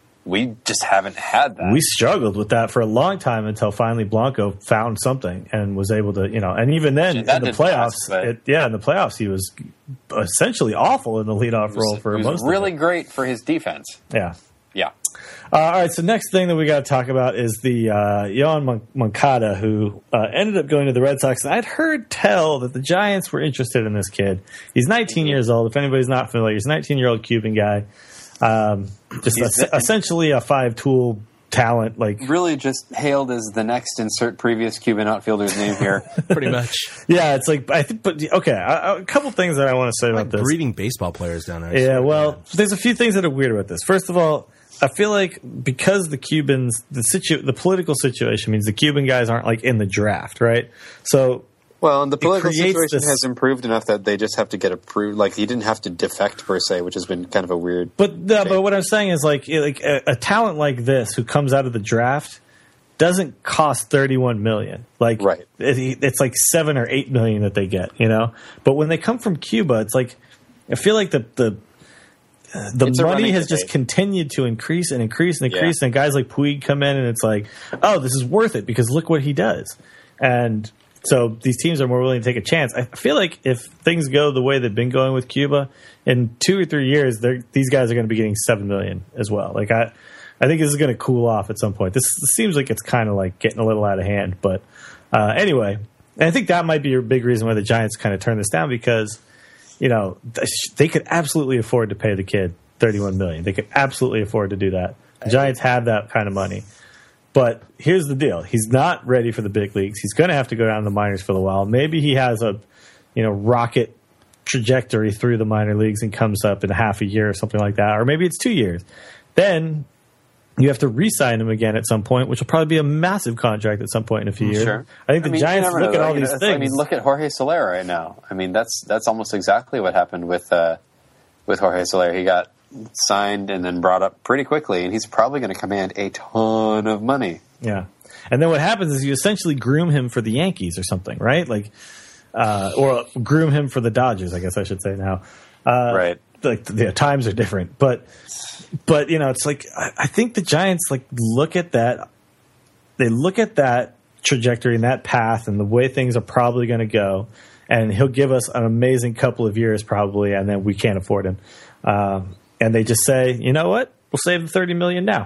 Speaker 6: we just haven't had that.
Speaker 4: we struggled with that for a long time until finally Blanco found something and was able to, you know, and even then
Speaker 6: That
Speaker 4: in the
Speaker 6: didn't
Speaker 4: playoffs,
Speaker 6: last, but-
Speaker 4: it, yeah, in the playoffs he was essentially awful in the leadoff role for
Speaker 6: It was
Speaker 4: most
Speaker 6: really
Speaker 4: of
Speaker 6: great for his defense.
Speaker 4: it. Yeah.
Speaker 6: Yeah.
Speaker 4: Uh, all right, so next thing that we got to talk about is the uh, Yohan Mon- Moncada, who uh, ended up going to the Red Sox. And I'd heard tell that the Giants were interested in this kid. He's nineteen years old. If anybody's not familiar, he's a nineteen-year-old Cuban guy. Um, just
Speaker 6: He's-
Speaker 4: es- essentially a five-tool talent. Like,
Speaker 6: Really just hailed as the next insert previous Cuban outfielder's name here.
Speaker 5: Pretty much.
Speaker 4: yeah, it's like I think. But okay, a, a couple things that I want to say
Speaker 5: Like
Speaker 4: about this.
Speaker 5: breeding baseball players down there. I
Speaker 4: Yeah,
Speaker 5: swear to
Speaker 4: well,
Speaker 5: God.
Speaker 4: there's a few things that are weird about this. First of all, I feel like because the Cubans, the situ, the political situation means the Cuban guys aren't like in the draft, right? So
Speaker 6: Well, and the political
Speaker 4: creates
Speaker 6: situation
Speaker 4: this-
Speaker 6: has improved enough that they just have to get approved. Like, he didn't have to defect per se, which has been kind of a weird.
Speaker 4: But no, but what I'm saying is like like a, a talent like this who comes out of the draft doesn't cost thirty-one million. Like
Speaker 6: Right.
Speaker 4: it, it's like seven or eight million that they get, you know. But when they come from Cuba, it's like I feel like the the uh, the
Speaker 6: It's a
Speaker 4: money
Speaker 6: running
Speaker 4: has just
Speaker 6: debate.
Speaker 4: continued to increase and increase and increase,
Speaker 6: Yeah.
Speaker 4: and guys like Puig come in and it's like, oh, this is worth it because look what he does, and. So these teams are more willing to take a chance. I feel like if things go the way they've been going with Cuba, in two or three years, they're- these guys are going to be getting seven million as well. Like I, I think this is going to cool off at some point. This, this seems like it's kind of like getting a little out of hand. But uh, anyway, and I think that might be a big reason why the Giants kind of turned this down because, you know, they could absolutely afford to pay the kid thirty-one million. They could absolutely afford to do that. The Giants have that kind of money. But here's the deal: he's not ready for the big leagues. He's going to have to go down to the minors for a while. Maybe he has a, you know, rocket trajectory through the minor leagues and comes up in half a year or something like that, or maybe it's two years. Then you have to re-sign him again at some point, which will probably be a massive contract at some point in a few years.
Speaker 6: Sure.
Speaker 4: I think the
Speaker 6: mean, you
Speaker 4: Giants
Speaker 6: never
Speaker 4: look
Speaker 6: know,
Speaker 4: at all
Speaker 6: though. You
Speaker 4: these
Speaker 6: know,
Speaker 4: things.
Speaker 6: I mean, look at Jorge Soler right now. I mean, that's that's almost exactly what happened with uh, with Jorge Soler. He got signed and then brought up pretty quickly, and he's probably going to command a ton of money.
Speaker 4: Yeah. And then what happens is you essentially groom him for the Yankees or something, right? Like, uh, or groom him for the Dodgers, I guess I should say now. Uh,
Speaker 6: Right.
Speaker 4: Like the times are different, but but you know, it's like I, I think the Giants like look at that. They look at that trajectory and that path and the way things are probably going to go, and he'll give us an amazing couple of years probably, and then we can't afford him. Um, and they just say, you know what? We'll save the thirty million now.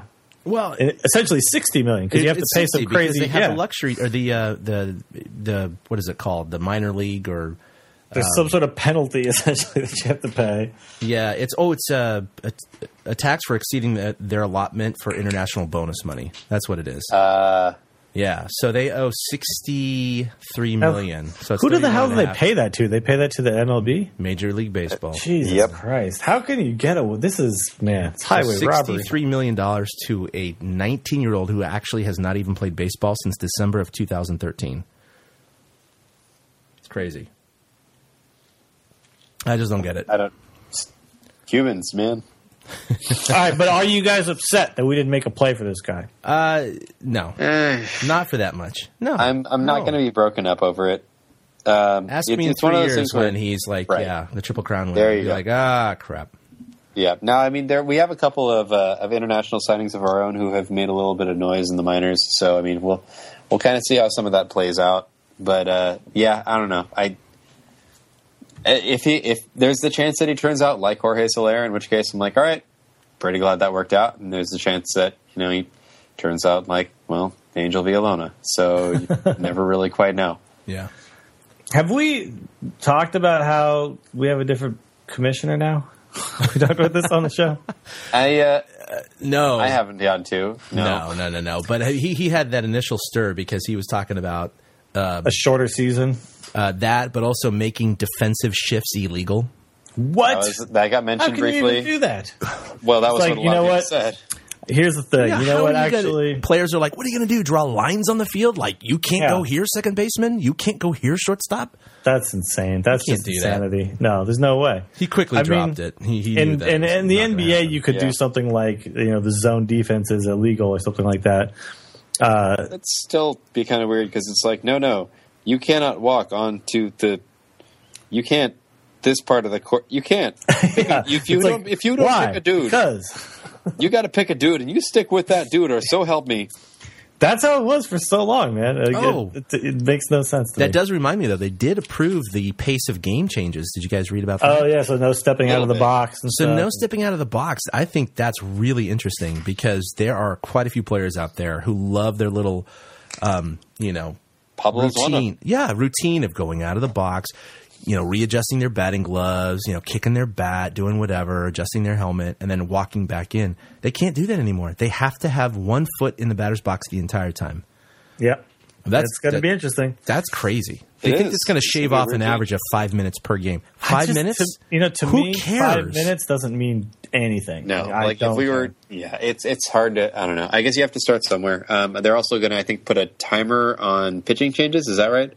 Speaker 5: Well,
Speaker 4: And essentially sixty million because you have to
Speaker 5: it's
Speaker 4: pay some
Speaker 5: sixty because
Speaker 4: crazy.
Speaker 5: They have
Speaker 4: yeah.
Speaker 5: the luxury or the uh, the the what is it called? The minor league or
Speaker 4: There's some sort of penalty essentially that you have to pay.
Speaker 5: yeah, it's oh, it's uh, a a tax for exceeding the, their allotment for international bonus money. That's what it is.
Speaker 6: Uh,
Speaker 5: yeah, so they owe sixty three million. So it's
Speaker 4: Who do the hell do
Speaker 5: thirty-one
Speaker 4: they
Speaker 5: and a half.
Speaker 4: pay that to? They pay that to the M L B?
Speaker 5: Major League Baseball.
Speaker 4: Jesus
Speaker 6: Yep.
Speaker 4: Christ! How can you get a? This is man, it's highway robbery.
Speaker 5: Sixty-three million dollars to a nineteen-year-old who actually has not even played baseball since December of two thousand thirteen. It's crazy. I just don't get it.
Speaker 6: I don't. Humans, man.
Speaker 4: All right, but are you guys upset that we didn't make a play for this guy?
Speaker 5: Uh, no, not for that much. No,
Speaker 6: I'm I'm not
Speaker 5: no.
Speaker 6: going to be broken up over it. Um,
Speaker 5: Ask
Speaker 6: it-
Speaker 5: me in
Speaker 6: it's one
Speaker 5: three
Speaker 6: of those
Speaker 5: years
Speaker 6: things where-
Speaker 5: when he's like,
Speaker 6: Right.
Speaker 5: yeah, the Triple Crown
Speaker 6: There
Speaker 5: winner.
Speaker 6: you
Speaker 5: Be
Speaker 6: go.
Speaker 5: like, ah, crap.
Speaker 6: Yeah. Now, I mean, there we have a couple of uh, of international signings of our own who have made a little bit of noise in the minors. So, I mean, we'll we'll kind of see how some of that plays out. But uh, yeah, I don't know. I if he if there's the chance that he turns out like Jorge Soler, in which case I'm like, all right, pretty glad that worked out. And there's the chance that you know he turns out like well Angel Villalona. So you never really quite know.
Speaker 5: Yeah.
Speaker 4: Have we talked about how we have a different commissioner now? we talked about this on the show.
Speaker 6: I uh,
Speaker 5: No,
Speaker 6: I haven't gone to
Speaker 5: No, no, no, no. But he he had that initial stir because he was talking about uh,
Speaker 4: A shorter season.
Speaker 5: uh, that, but also making defensive shifts illegal.
Speaker 4: What?
Speaker 6: That, was, that got
Speaker 4: How
Speaker 6: mentioned
Speaker 4: can
Speaker 6: briefly.
Speaker 4: you even do that?
Speaker 6: Well, that was
Speaker 4: like,
Speaker 6: what a
Speaker 4: you
Speaker 6: lot
Speaker 4: know
Speaker 6: of people
Speaker 4: what?
Speaker 6: said.
Speaker 4: Here's the thing.
Speaker 5: Yeah,
Speaker 4: you know
Speaker 5: how
Speaker 4: what?
Speaker 5: are you gonna-
Speaker 4: Actually,
Speaker 5: players are like, "What are you going to do? Draw lines on the field? Like you can't
Speaker 4: Yeah.
Speaker 5: go here, second baseman. You can't go here, shortstop."
Speaker 4: that's insane. That's
Speaker 5: You can't
Speaker 4: just
Speaker 5: do that.
Speaker 4: insanity. No, there's no way.
Speaker 5: He quickly
Speaker 4: I
Speaker 5: dropped
Speaker 4: mean,
Speaker 5: it. He, he knew
Speaker 4: In
Speaker 5: that
Speaker 4: in,
Speaker 5: it was
Speaker 4: in the
Speaker 5: not
Speaker 4: N
Speaker 5: gonna
Speaker 4: B A,
Speaker 5: happen.
Speaker 4: you could
Speaker 6: Yeah.
Speaker 4: do something like you know the zone defense is illegal or something like that. Uh,
Speaker 6: That'd still be kind of weird because it's like, no, no, you cannot walk onto the. You can't. This part of the court, you can't.
Speaker 4: yeah,
Speaker 6: If you
Speaker 4: it's
Speaker 6: don't,
Speaker 4: like,
Speaker 6: if you don't
Speaker 4: why?
Speaker 6: pick a dude,
Speaker 4: because
Speaker 6: you got to pick a dude, and you stick with that dude, or so help me.
Speaker 4: that's how it was for so long, man. Like,
Speaker 5: Oh.
Speaker 4: it, it, it makes no sense to
Speaker 5: That
Speaker 4: me.
Speaker 5: does remind me, though. They did approve the pace of game changes. Did you guys read about that?
Speaker 4: Oh yeah, so no stepping out of the
Speaker 6: Little bit.
Speaker 4: box and
Speaker 5: So
Speaker 4: stuff.
Speaker 5: no stepping out of the box. I think that's really interesting because there are quite a few players out there who love their little, um, you know,
Speaker 6: Pablo's one of them.
Speaker 5: routine. Yeah, routine of going out of the box, you know, readjusting their batting gloves, you know, kicking their bat, doing whatever, adjusting their helmet, and then walking back in. They can't do that anymore. They have to have one foot in the batter's box the entire time.
Speaker 4: Yep,
Speaker 5: That's
Speaker 4: it's going to
Speaker 5: that-
Speaker 4: be interesting.
Speaker 5: That's crazy. They
Speaker 6: It
Speaker 5: think
Speaker 6: is.
Speaker 5: it's going to
Speaker 6: It's
Speaker 5: shave
Speaker 6: gonna
Speaker 5: off
Speaker 6: be
Speaker 5: an
Speaker 6: routine.
Speaker 5: average of five minutes per game.
Speaker 4: I
Speaker 5: Five
Speaker 4: just-
Speaker 5: minutes?
Speaker 4: to- you know, to
Speaker 5: Who
Speaker 4: me,
Speaker 5: cares?
Speaker 4: five minutes doesn't mean anything.
Speaker 6: No,
Speaker 4: I
Speaker 6: like if
Speaker 4: don't
Speaker 6: we
Speaker 4: care.
Speaker 6: were, yeah, it's it's hard to. I don't know. I guess you have to start somewhere. Um, they're also going to, I think, put a timer on pitching changes. Is that right?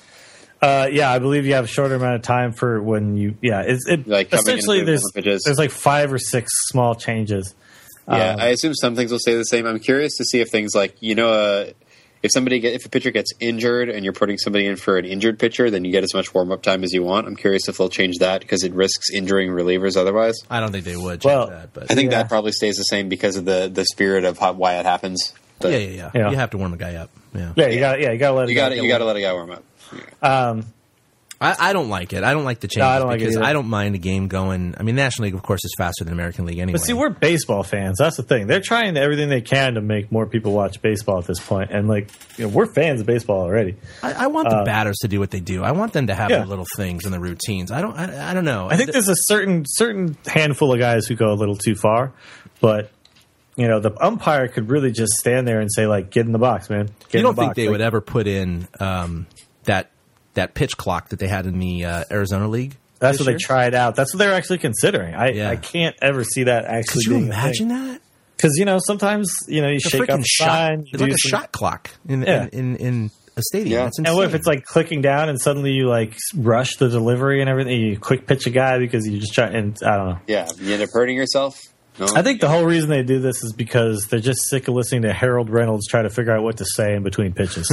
Speaker 4: Uh, yeah, I believe you have a shorter amount of time for when you. Yeah, it's it.
Speaker 6: Like coming
Speaker 4: essentially,
Speaker 6: into
Speaker 4: there's
Speaker 6: different pitches.
Speaker 4: there's like five or six small changes.
Speaker 6: Yeah,
Speaker 4: Um,
Speaker 6: I assume some things will stay the same. I'm curious to see if things like you know, uh, if somebody get if a pitcher gets injured and you're putting somebody in for an injured pitcher, then you get as much warm up time as you want. I'm curious if they'll change that because it risks injuring relievers otherwise.
Speaker 5: I don't think they would change
Speaker 4: Well,
Speaker 5: that. But
Speaker 6: I think
Speaker 4: Yeah.
Speaker 6: that probably stays the same because of the the spirit of how, why it happens. But
Speaker 5: yeah, yeah, yeah,
Speaker 4: Yeah.
Speaker 5: You have to warm a guy up. Yeah.
Speaker 4: yeah, you got yeah, you got to let it
Speaker 6: you
Speaker 4: go.
Speaker 6: got to you got to let a guy warm up.
Speaker 4: Um,
Speaker 5: I, I don't like it. I don't like the changes
Speaker 4: No, I don't like it
Speaker 5: because
Speaker 4: either.
Speaker 5: I don't mind a game going. I mean, National League, of course, is faster than American League anyway.
Speaker 4: but see, we're baseball fans. That's the thing. They're trying everything they can to make more people watch baseball at this point, and like you know, we're fans of baseball already.
Speaker 5: I, I want the batters to do what they do. I want them to have
Speaker 4: yeah.
Speaker 5: their little things and the routines. I don't. I, I don't know.
Speaker 4: I think there's a certain certain handful of guys who go a little too far, but you know the umpire could really just stand there and say like, "Get in the box, man." Get
Speaker 5: you
Speaker 4: in
Speaker 5: don't
Speaker 4: the
Speaker 5: think
Speaker 4: box.
Speaker 5: they
Speaker 4: Like,
Speaker 5: would ever put in um, that that pitch clock that they had in the uh, Arizona League?
Speaker 4: That's
Speaker 5: this
Speaker 4: what they
Speaker 5: year?
Speaker 4: tried out. That's what they're actually considering. I,
Speaker 5: Yeah.
Speaker 4: I can't ever see that actually.
Speaker 5: Could you
Speaker 4: being
Speaker 5: imagine that?
Speaker 4: Because you know sometimes you know you
Speaker 5: It's a
Speaker 4: shake up
Speaker 5: freaking
Speaker 4: a
Speaker 5: shot.
Speaker 4: sign. you
Speaker 5: It's
Speaker 4: do
Speaker 5: like a
Speaker 4: some-
Speaker 5: shot clock in
Speaker 4: Yeah.
Speaker 5: in, in, in a stadium.
Speaker 6: Yeah.
Speaker 5: That's insane.
Speaker 4: And what if it's like clicking down and suddenly you like rush the delivery and everything? You quick pitch a guy because you just try and I don't know.
Speaker 6: Yeah, you end up hurting yourself. No,
Speaker 4: I think the whole reason they do this is because they're just sick of listening to Harold Reynolds try to figure out what to say in between pitches.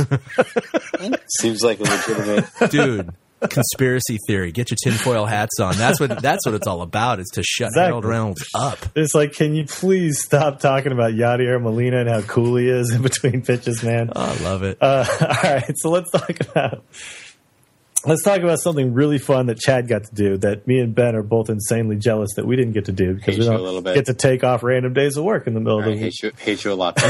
Speaker 6: seems like a legitimate.
Speaker 5: dude. Conspiracy theory. Get your tinfoil hats on. That's what that's what it's all about. Is to shut
Speaker 4: Exactly.
Speaker 5: Harold Reynolds up.
Speaker 4: It's like, can you please stop talking about Yadier Molina and how cool he is in between pitches, man?
Speaker 5: Oh, I love it.
Speaker 4: Uh, all right, so let's talk about let's talk about something really fun that Chad got to do that me and Ben are both insanely jealous that we didn't get to do because
Speaker 6: Hate
Speaker 4: we
Speaker 6: you a
Speaker 4: don't
Speaker 6: little bit.
Speaker 4: get to take off random days of work in the middle
Speaker 6: I
Speaker 4: of the week.
Speaker 6: hate you, hate you a lot.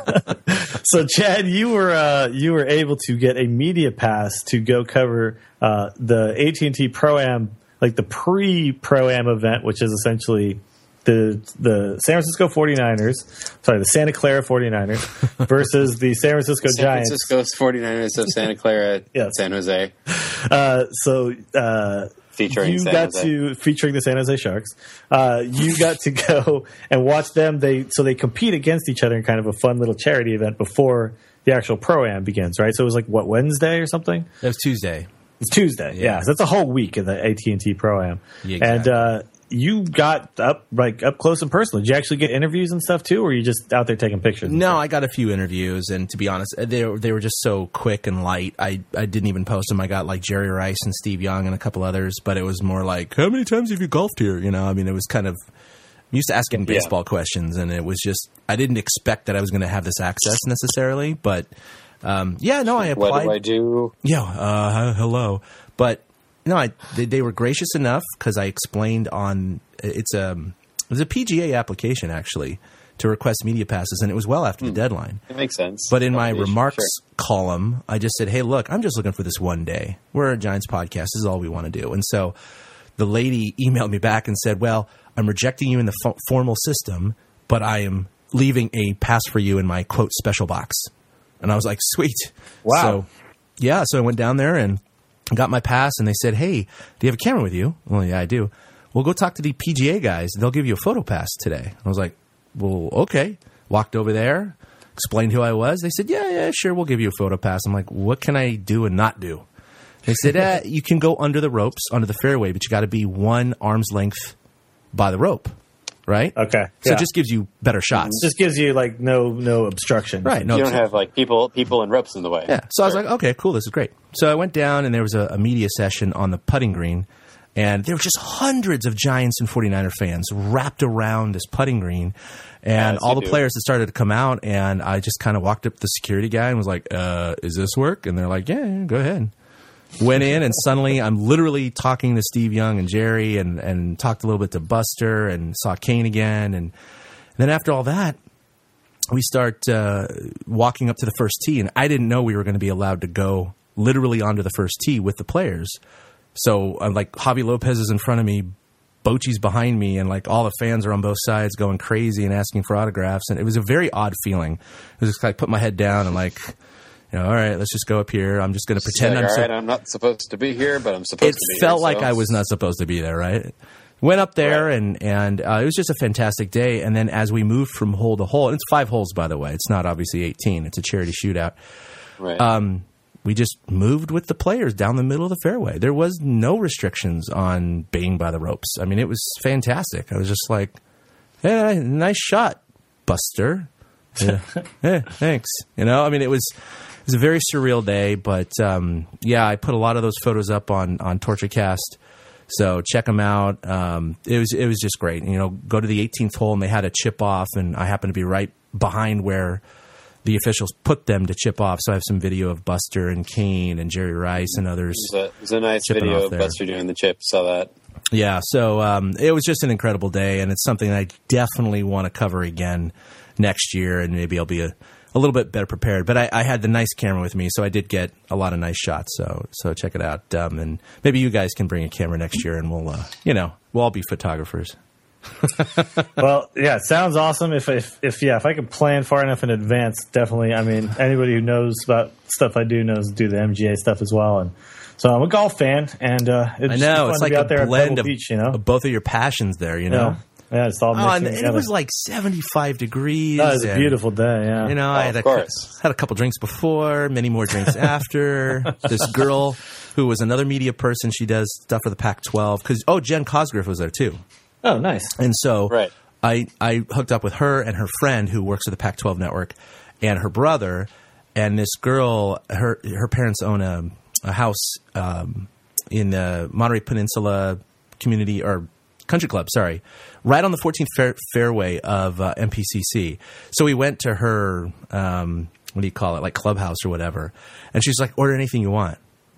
Speaker 4: So, Chad, you were uh, you were able to get a media pass to go cover uh, the A T and T Pro-Am, like the pre-Pro-Am event, which is essentially the the San Francisco forty-niners, sorry, the Santa Clara forty-niners versus the San Francisco
Speaker 6: San
Speaker 4: Giants.
Speaker 6: Francisco's forty-niners of Santa Clara,
Speaker 4: Yes.
Speaker 6: San Jose,
Speaker 4: Uh, so uh,
Speaker 6: featuring
Speaker 4: you
Speaker 6: San
Speaker 4: got
Speaker 6: Jose.
Speaker 4: to featuring the San Jose Sharks. Uh, you got to go and watch them. They so they compete against each other in kind of a fun little charity event before the actual Pro-Am begins, right? So it was like what, Wednesday or something?
Speaker 5: It was Tuesday.
Speaker 4: It's Tuesday. Yeah,
Speaker 5: Yeah.
Speaker 4: so that's a whole week of the A T and T Pro-Am.
Speaker 5: Yeah,
Speaker 4: And
Speaker 5: exactly.
Speaker 4: uh, you got up like up close and personal. Did you actually get interviews and stuff too, or were you just out there taking pictures? and
Speaker 5: No,
Speaker 4: stuff?
Speaker 5: I got a few interviews, and to be honest, they were, they were just so quick and light. I, I didn't even post them. I got like Jerry Rice and Steve Young and a couple others, but it was more like, how many times have you golfed here? You know, I mean, it was kind of, I'm used to asking baseball questions, and it was just, I didn't expect that I was going to have this access necessarily, but um, yeah, no, I applied.
Speaker 6: What do I do?
Speaker 5: Yeah, uh, hello. But no, I, they, they were gracious enough because I explained on it's a it was a P G A application actually to request media passes, and it was well after the deadline.
Speaker 6: It makes sense.
Speaker 5: But in my
Speaker 6: Probably,
Speaker 5: remarks
Speaker 6: sure.
Speaker 5: column, I just said, "Hey, look, I'm just looking for this one day. We're a Giants podcast. This is all we want to do." And so the lady emailed me back and said, "Well, I'm rejecting you in the fo- formal system, but I am leaving a pass for you in my quote special box." And I was like, "Sweet,
Speaker 4: Wow.
Speaker 5: So, yeah, so I went down there and got my pass, and they said, "Hey, do you have a camera with you?" Well, yeah, I do. Well, go talk to the P G A guys. They'll give you a photo pass today. I was like, well, okay. Walked over there, explained who I was. They said, yeah, yeah, sure, we'll give you a photo pass. I'm like, what can I do and not do? They said, eh, you can go under the ropes, under the fairway, but you got to be one arm's length by the rope, right?
Speaker 4: Okay.
Speaker 5: So
Speaker 4: Yeah.
Speaker 5: it just gives you better shots.
Speaker 4: just gives you like no no obstruction.
Speaker 5: Right. No,
Speaker 6: You don't have like people people and ropes in the way.
Speaker 5: Yeah. So I was like, okay, cool. This is great. So I went down and there was a, a media session on the putting green, and there were just hundreds of Giants and forty-niner fans wrapped around this putting green, and
Speaker 6: As
Speaker 5: all
Speaker 6: you
Speaker 5: the
Speaker 6: do.
Speaker 5: players had started to come out, and I just kind of walked up to the security guy and was like, uh, is this work? And they're like, yeah, yeah, go ahead. Went in, and suddenly I'm literally talking to Steve Young and Jerry, and, and talked a little bit to Buster, and saw Kane again. And then after all that, we start uh, walking up to the first tee, and I didn't know we were going to be allowed to go literally onto the first tee with the players. So I'm like, Javi Lopez is in front of me, Bochy's behind me, and like all the fans are on both sides going crazy and asking for autographs. And it was a very odd feeling. It was just like, put my head down and like, you know, all right, let's just go up here. I'm just going to pretend
Speaker 6: Like,
Speaker 5: I'm
Speaker 6: all
Speaker 5: so.
Speaker 6: right, I'm not supposed to be here, but I'm supposed
Speaker 5: It
Speaker 6: to be
Speaker 5: felt
Speaker 6: here.
Speaker 5: like
Speaker 6: so-
Speaker 5: I was not supposed to be there, right? Went up there,
Speaker 6: Right.
Speaker 5: and and uh, it was just a fantastic day. And then as we moved from hole to hole, and it's five holes, by the way. It's not obviously eighteen. It's a charity shootout.
Speaker 6: Right.
Speaker 5: Um, we just moved with the players down the middle of the fairway. There was no restrictions on being by the ropes. I mean, it was fantastic. I was just like, hey, nice shot, Buster. Yeah, yeah, thanks. You know, I mean, it was it was a very surreal day, but um, yeah, I put a lot of those photos up on on TortureCast. So check them out. Um, it was it was just great. You know, go to the eighteenth hole, and they had a chip off, and I happened to be right behind where the officials put them to chip off. So I have some video of Buster and Kane and Jerry Rice and others.
Speaker 6: It was a, it was a nice
Speaker 5: chipping
Speaker 6: video
Speaker 5: off
Speaker 6: of
Speaker 5: there.
Speaker 6: Buster doing the chip. Saw that.
Speaker 5: Yeah, so um, it was just an incredible day, and it's something I definitely want to cover again next year, and maybe I'll be a, a little bit better prepared. But I, I had the nice camera with me, so I did get a lot of nice shots. So so check it out, um, and maybe you guys can bring a camera next year, and we'll uh, you know we'll all be photographers.
Speaker 4: Well, yeah, it sounds awesome. If, if if yeah, if I could plan far enough in advance, definitely. I mean, anybody who knows about stuff I do knows do the M G A stuff as well, and so I'm a golf fan, and uh, it's
Speaker 5: I
Speaker 4: just
Speaker 5: know
Speaker 4: fun
Speaker 5: it's
Speaker 4: to
Speaker 5: like
Speaker 4: be
Speaker 5: a
Speaker 4: out there
Speaker 5: blend
Speaker 4: at Pebble
Speaker 5: of,
Speaker 4: Beach, you know.
Speaker 5: of both of your passions there. You know,
Speaker 4: Yeah, yeah, it's all
Speaker 5: oh,
Speaker 4: mixing
Speaker 5: and, and
Speaker 4: together.
Speaker 5: it was like seventy-five degrees.
Speaker 4: That was a
Speaker 5: and,
Speaker 4: beautiful day. Yeah,
Speaker 5: You know, I
Speaker 6: Oh,
Speaker 5: had
Speaker 6: of
Speaker 5: a,
Speaker 6: course.
Speaker 5: had a couple drinks before, many more drinks after. This girl who was another media person, she does stuff for the Pac twelve. Because oh, Jen Cosgriff was there too,
Speaker 4: Oh, nice.
Speaker 5: and so
Speaker 6: Right.
Speaker 5: I I hooked up with her and her friend who works at the Pac twelve network, and her brother, and this girl. Her her parents own a a house um, in the Monterey Peninsula community or country club. Sorry, right on the fourteenth fair, fairway of uh, M P C C. So we went to her. Um, what do you call it? Like clubhouse or whatever. And she's like, order anything you want.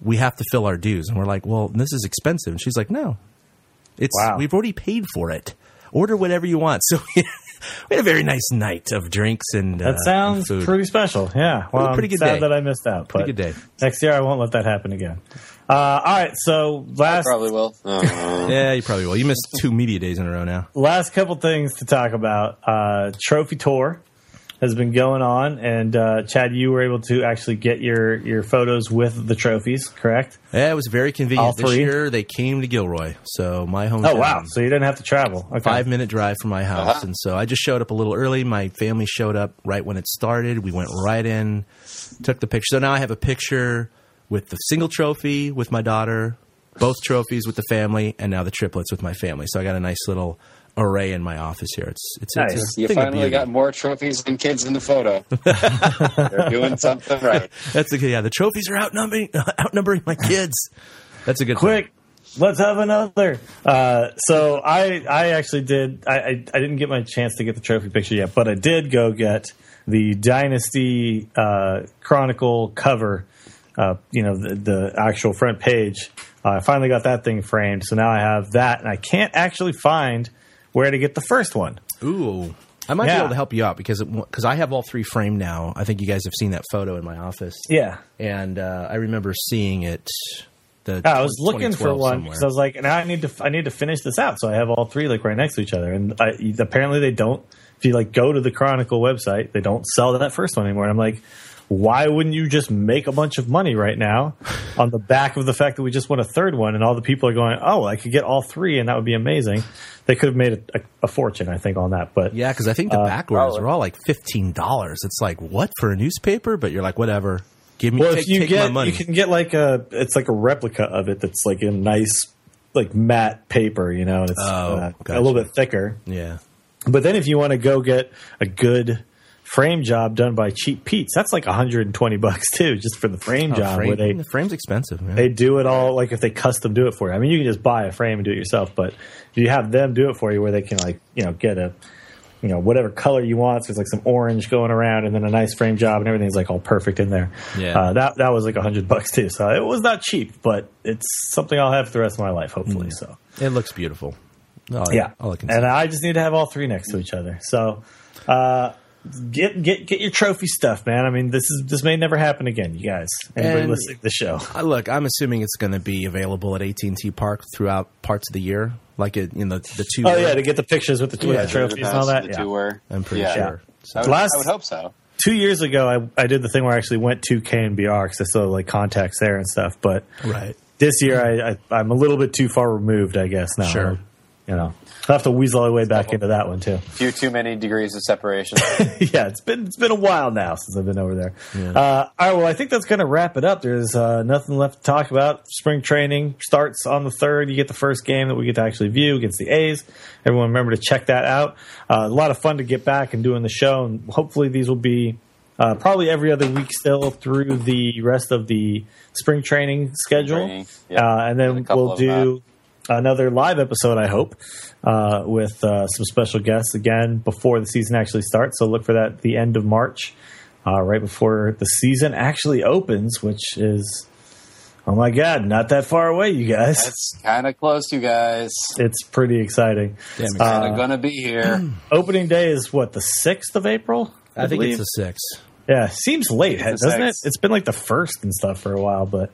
Speaker 5: we have to fill our dues. And we're like, well, this is expensive. And she's like, no, it's
Speaker 4: Wow.
Speaker 5: we've already paid for it. Order whatever you want. So we had a very nice night of drinks and
Speaker 4: That
Speaker 5: uh,
Speaker 4: sounds
Speaker 5: and food.
Speaker 4: pretty special. Yeah. Well,
Speaker 5: a pretty
Speaker 4: I'm
Speaker 5: good
Speaker 4: sad
Speaker 5: day.
Speaker 4: that I missed out. But
Speaker 5: Pretty good day.
Speaker 4: next year I won't let that happen again. Uh, all right. So last
Speaker 6: Probably will. Uh,
Speaker 5: Yeah, you probably will. You missed two media days in a row now.
Speaker 4: last couple things to talk about. Uh, Trophy Tour has been going on, and uh, Chad, you were able to actually get your, your photos with the trophies, correct?
Speaker 5: Yeah, it was very convenient.
Speaker 4: All
Speaker 5: This
Speaker 4: three?
Speaker 5: year they came to Gilroy, so my hometown.
Speaker 4: Oh wow! So you didn't have to travel. Okay.
Speaker 5: Five minute drive from my house,
Speaker 6: Uh-huh.
Speaker 5: and so I just showed up a little early. My family showed up right when it started. We went right in, took the picture. So now I have a picture with the single trophy with my daughter, both trophies with the family, and now the triplets with my family. So I got a nice little array in my office here. It's it's,
Speaker 4: Nice.
Speaker 5: it's a
Speaker 6: you
Speaker 5: thing of
Speaker 6: finally
Speaker 5: beauty.
Speaker 6: got more trophies than kids in the photo. They're doing something right.
Speaker 5: That's a good. Yeah, the trophies are outnumbering outnumbering my kids. That's a good.
Speaker 4: Quick, let's have another. Uh, so I I actually did. I, I I didn't get my chance to get the trophy picture yet, but I did go get the Dynasty uh, Chronicle cover. Uh, you know, the, the actual front page. Uh, I finally got that thing framed, so now I have that, and I can't actually find where to get the first one.
Speaker 5: Ooh. I might be
Speaker 4: Yeah.
Speaker 5: able to help you out because because I have all three framed now. I think you guys have seen that photo in my office.
Speaker 4: Yeah.
Speaker 5: And uh, I remember seeing it. The
Speaker 4: Yeah, I was looking for
Speaker 5: twenty twelve
Speaker 4: one
Speaker 5: somewhere.
Speaker 4: because I was like, now I need to I need to finish this out, so I have all three like right next to each other. And I, apparently they don't. If you like go to the Chronicle website, they don't sell that first one anymore. And I'm like, why wouldn't you just make a bunch of money right now on the back of the fact that we just won a third one, and all the people are going, oh, I could get all three, and that would be amazing. They could have made a, a, a fortune, I think, on that. But
Speaker 5: Yeah, because I think the
Speaker 4: Uh,
Speaker 5: back orders
Speaker 6: probably.
Speaker 5: are all like fifteen dollars. It's like, what, for a newspaper? But you're like, whatever. Give me
Speaker 4: well,
Speaker 5: take,
Speaker 4: if you
Speaker 5: take my
Speaker 4: get,
Speaker 5: money.
Speaker 4: you can get like a, it's like a replica of it that's like in nice, like matte paper, you know, and it's
Speaker 5: Oh,
Speaker 4: uh,
Speaker 5: gotcha.
Speaker 4: a little bit thicker.
Speaker 5: yeah.
Speaker 4: But then if you want to go get a good frame job done by Cheap Pete's, that's like one hundred twenty bucks too, just for the frame
Speaker 5: Oh,
Speaker 4: job.
Speaker 5: frame,
Speaker 4: where they
Speaker 5: the frame's expensive, man.
Speaker 4: they do it all, like if they custom do it for you. I mean, you can just buy a frame and do it yourself, but if you have them do it for you, where they can like you know get a you know whatever color you want, so it's like some orange going around, and then a nice frame job, and everything's like all perfect in there.
Speaker 5: Yeah.
Speaker 4: uh, that that was like a hundred bucks too, so it was not cheap, but it's something I'll have for the rest of my life, hopefully. So.
Speaker 5: It looks beautiful. All I-
Speaker 4: Yeah,
Speaker 5: all I can
Speaker 4: and
Speaker 5: say.
Speaker 4: I just need to have all three next to each other. So, uh, get get get your trophy stuff, man. I mean, this is this may never happen again, you guys. Anybody
Speaker 5: And-
Speaker 4: listening to the show?
Speaker 5: Uh, look, I'm assuming it's going to be available at A T and T Park throughout parts of the year, like it, you know, the two.
Speaker 4: Oh yeah, to get the pictures with the, with
Speaker 5: Yeah,
Speaker 4: the trophies and all that.
Speaker 6: The
Speaker 4: Yeah.
Speaker 6: two were.
Speaker 5: I'm pretty
Speaker 6: yeah.
Speaker 5: sure.
Speaker 6: I would,
Speaker 4: Last-
Speaker 6: I would hope so.
Speaker 4: Two years ago, I I did the thing where I actually went to K N B R because I still have, like contacts there and stuff. But
Speaker 5: Right.
Speaker 4: this year, I, I I'm a little bit too far removed, I guess. Now,
Speaker 5: Sure.
Speaker 4: you know, I'll have to weasel my way back into that one too.
Speaker 6: A few too many degrees of separation.
Speaker 4: Yeah, it's been it's been a while now since I've been over there. Uh, all right, well, I think that's going to wrap it up. There's uh, nothing left to talk about. Spring training starts on the third. You get the first game that we get to actually view against the A's. Everyone, remember to check that out. Uh, a lot of fun to get back and doing the show, and hopefully these will be uh, probably every other week still through the rest of the spring training schedule,
Speaker 6: Training, yeah.
Speaker 4: uh, and
Speaker 6: Got
Speaker 4: then
Speaker 6: a couple
Speaker 4: we'll
Speaker 6: of
Speaker 4: do another live episode, I hope, uh, with uh, some special guests again before the season actually starts. So look for that at the end of March, uh, right before the season actually opens, which is, oh my God, not that far away, you guys.
Speaker 6: It's kind of close, you guys.
Speaker 4: It's pretty exciting.
Speaker 5: Damn
Speaker 6: Kind
Speaker 5: excited.
Speaker 6: of gonna be here.
Speaker 4: Opening day is what, the sixth of April?
Speaker 5: I think
Speaker 4: believe?
Speaker 5: it's the sixth.
Speaker 4: Yeah, seems late,
Speaker 6: It's the
Speaker 4: doesn't it?
Speaker 6: sixth.
Speaker 4: It's been like the first and stuff for a while, but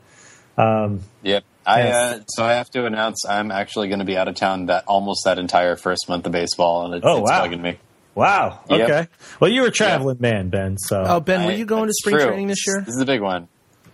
Speaker 4: um,
Speaker 6: Yep. I
Speaker 4: Yes.
Speaker 6: uh, so I have to announce I'm actually going to be out of town that almost that entire first month of baseball, and it,
Speaker 4: Oh,
Speaker 6: it's
Speaker 4: wow.
Speaker 6: bugging me.
Speaker 4: wow.
Speaker 6: Yep.
Speaker 4: Okay. Well, you were a traveling man, Ben, so.
Speaker 5: Oh, Ben, were
Speaker 6: I-
Speaker 5: you going to
Speaker 6: that's
Speaker 5: spring
Speaker 6: true.
Speaker 5: training this year?
Speaker 6: This is the big one.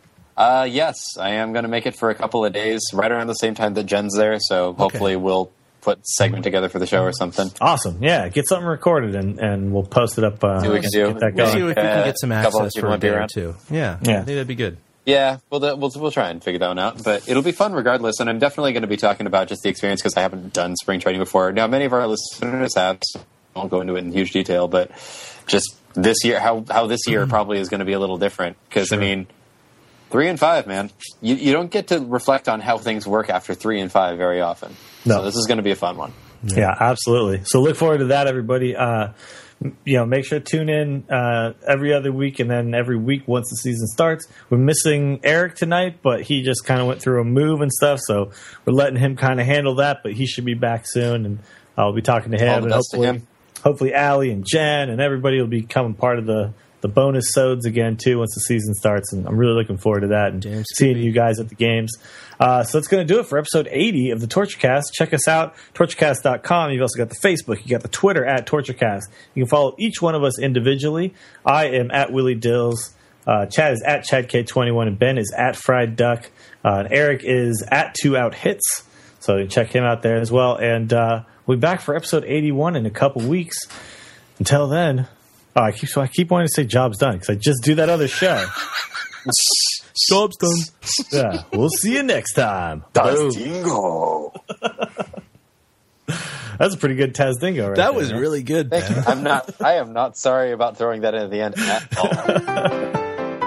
Speaker 6: Uh, yes, I am going to make it for a couple of days, right around the same time that Jen's there. So hopefully we'll put a segment together for the show or something.
Speaker 4: Awesome. Yeah, get something recorded and, and we'll post it up. Uh,
Speaker 6: See what we can do.
Speaker 4: Get that
Speaker 5: We'll
Speaker 4: going.
Speaker 5: see if we can
Speaker 6: Uh,
Speaker 5: get some
Speaker 6: couple of
Speaker 5: access
Speaker 6: people
Speaker 5: for a
Speaker 6: might be
Speaker 5: day or
Speaker 6: around.
Speaker 5: two. Yeah,
Speaker 4: Yeah.
Speaker 5: I think that'd be good.
Speaker 6: Yeah, we'll, we'll we'll try and figure that one out. But it'll be fun regardless, and I'm definitely going to be talking about just the experience because I haven't done spring training before. Now, many of our listeners have, so I won't go into it in huge detail, but just this year, how how this year probably is going to be a little different because I mean, three and five, man, you you don't get to reflect on how things work after three and five very often.
Speaker 4: No.
Speaker 6: So this is going to be a fun one.
Speaker 4: Yeah, absolutely. So look forward to that, everybody. Uh, you know, make sure to tune in uh, every other week, and then every week once the season starts. We're missing Eric tonight, but he just kind of went through a move and stuff, so we're letting him kind of handle that. But he should be back soon, and I'll be talking to him,
Speaker 6: All the
Speaker 4: and
Speaker 6: best to
Speaker 4: hopefully,
Speaker 6: him.
Speaker 4: hopefully, Allie and Jen and everybody will become part of the. The bonus sods again too once the season starts, and I'm really looking forward to that and
Speaker 5: Damn
Speaker 4: seeing you guys at the games. Uh, so that's going to do it for episode eighty of the TortureCast. Check us out, torture cast dot com. You've also got the Facebook, you got the Twitter at TortureCast. You can follow each one of us individually. I am at Willie Dills. Uh, Chad is at Chad K twenty-one, and Ben is at Fried Duck. Uh, and Eric is at Two Out Hits. So you can check him out there as well. And uh, we'll be back for episode eighty-one in a couple weeks. Until then. Oh, I keep so I keep wanting to say job's done because I just do that other show.
Speaker 5: Job's done.
Speaker 4: Yeah, we'll see you next time.
Speaker 6: Das Dingo.
Speaker 4: That's a pretty good Taz Dingo, right?
Speaker 5: That
Speaker 4: there,
Speaker 5: was
Speaker 4: man.
Speaker 5: really good,
Speaker 6: Thank you.
Speaker 5: man.
Speaker 6: I'm not. I am not sorry about throwing that in at the end at all.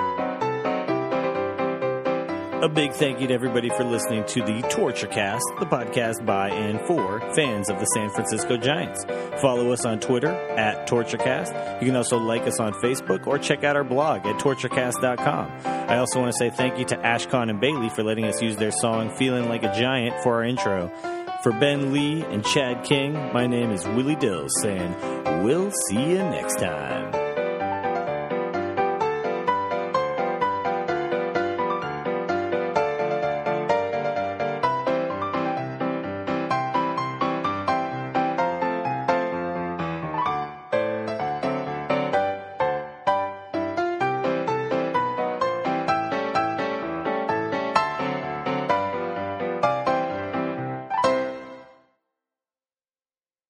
Speaker 4: A big thank you to everybody for listening to the TortureCast, the podcast by and for fans of the San Francisco Giants. Follow us on Twitter at TortureCast. You can also like us on Facebook or check out our blog at torture cast dot com. I also want to say thank you to Ashcon and Bailey for letting us use their song Feeling Like a Giant for our intro. For Ben Lee and Chad King, my name is Willie Dills saying, we'll see you next time.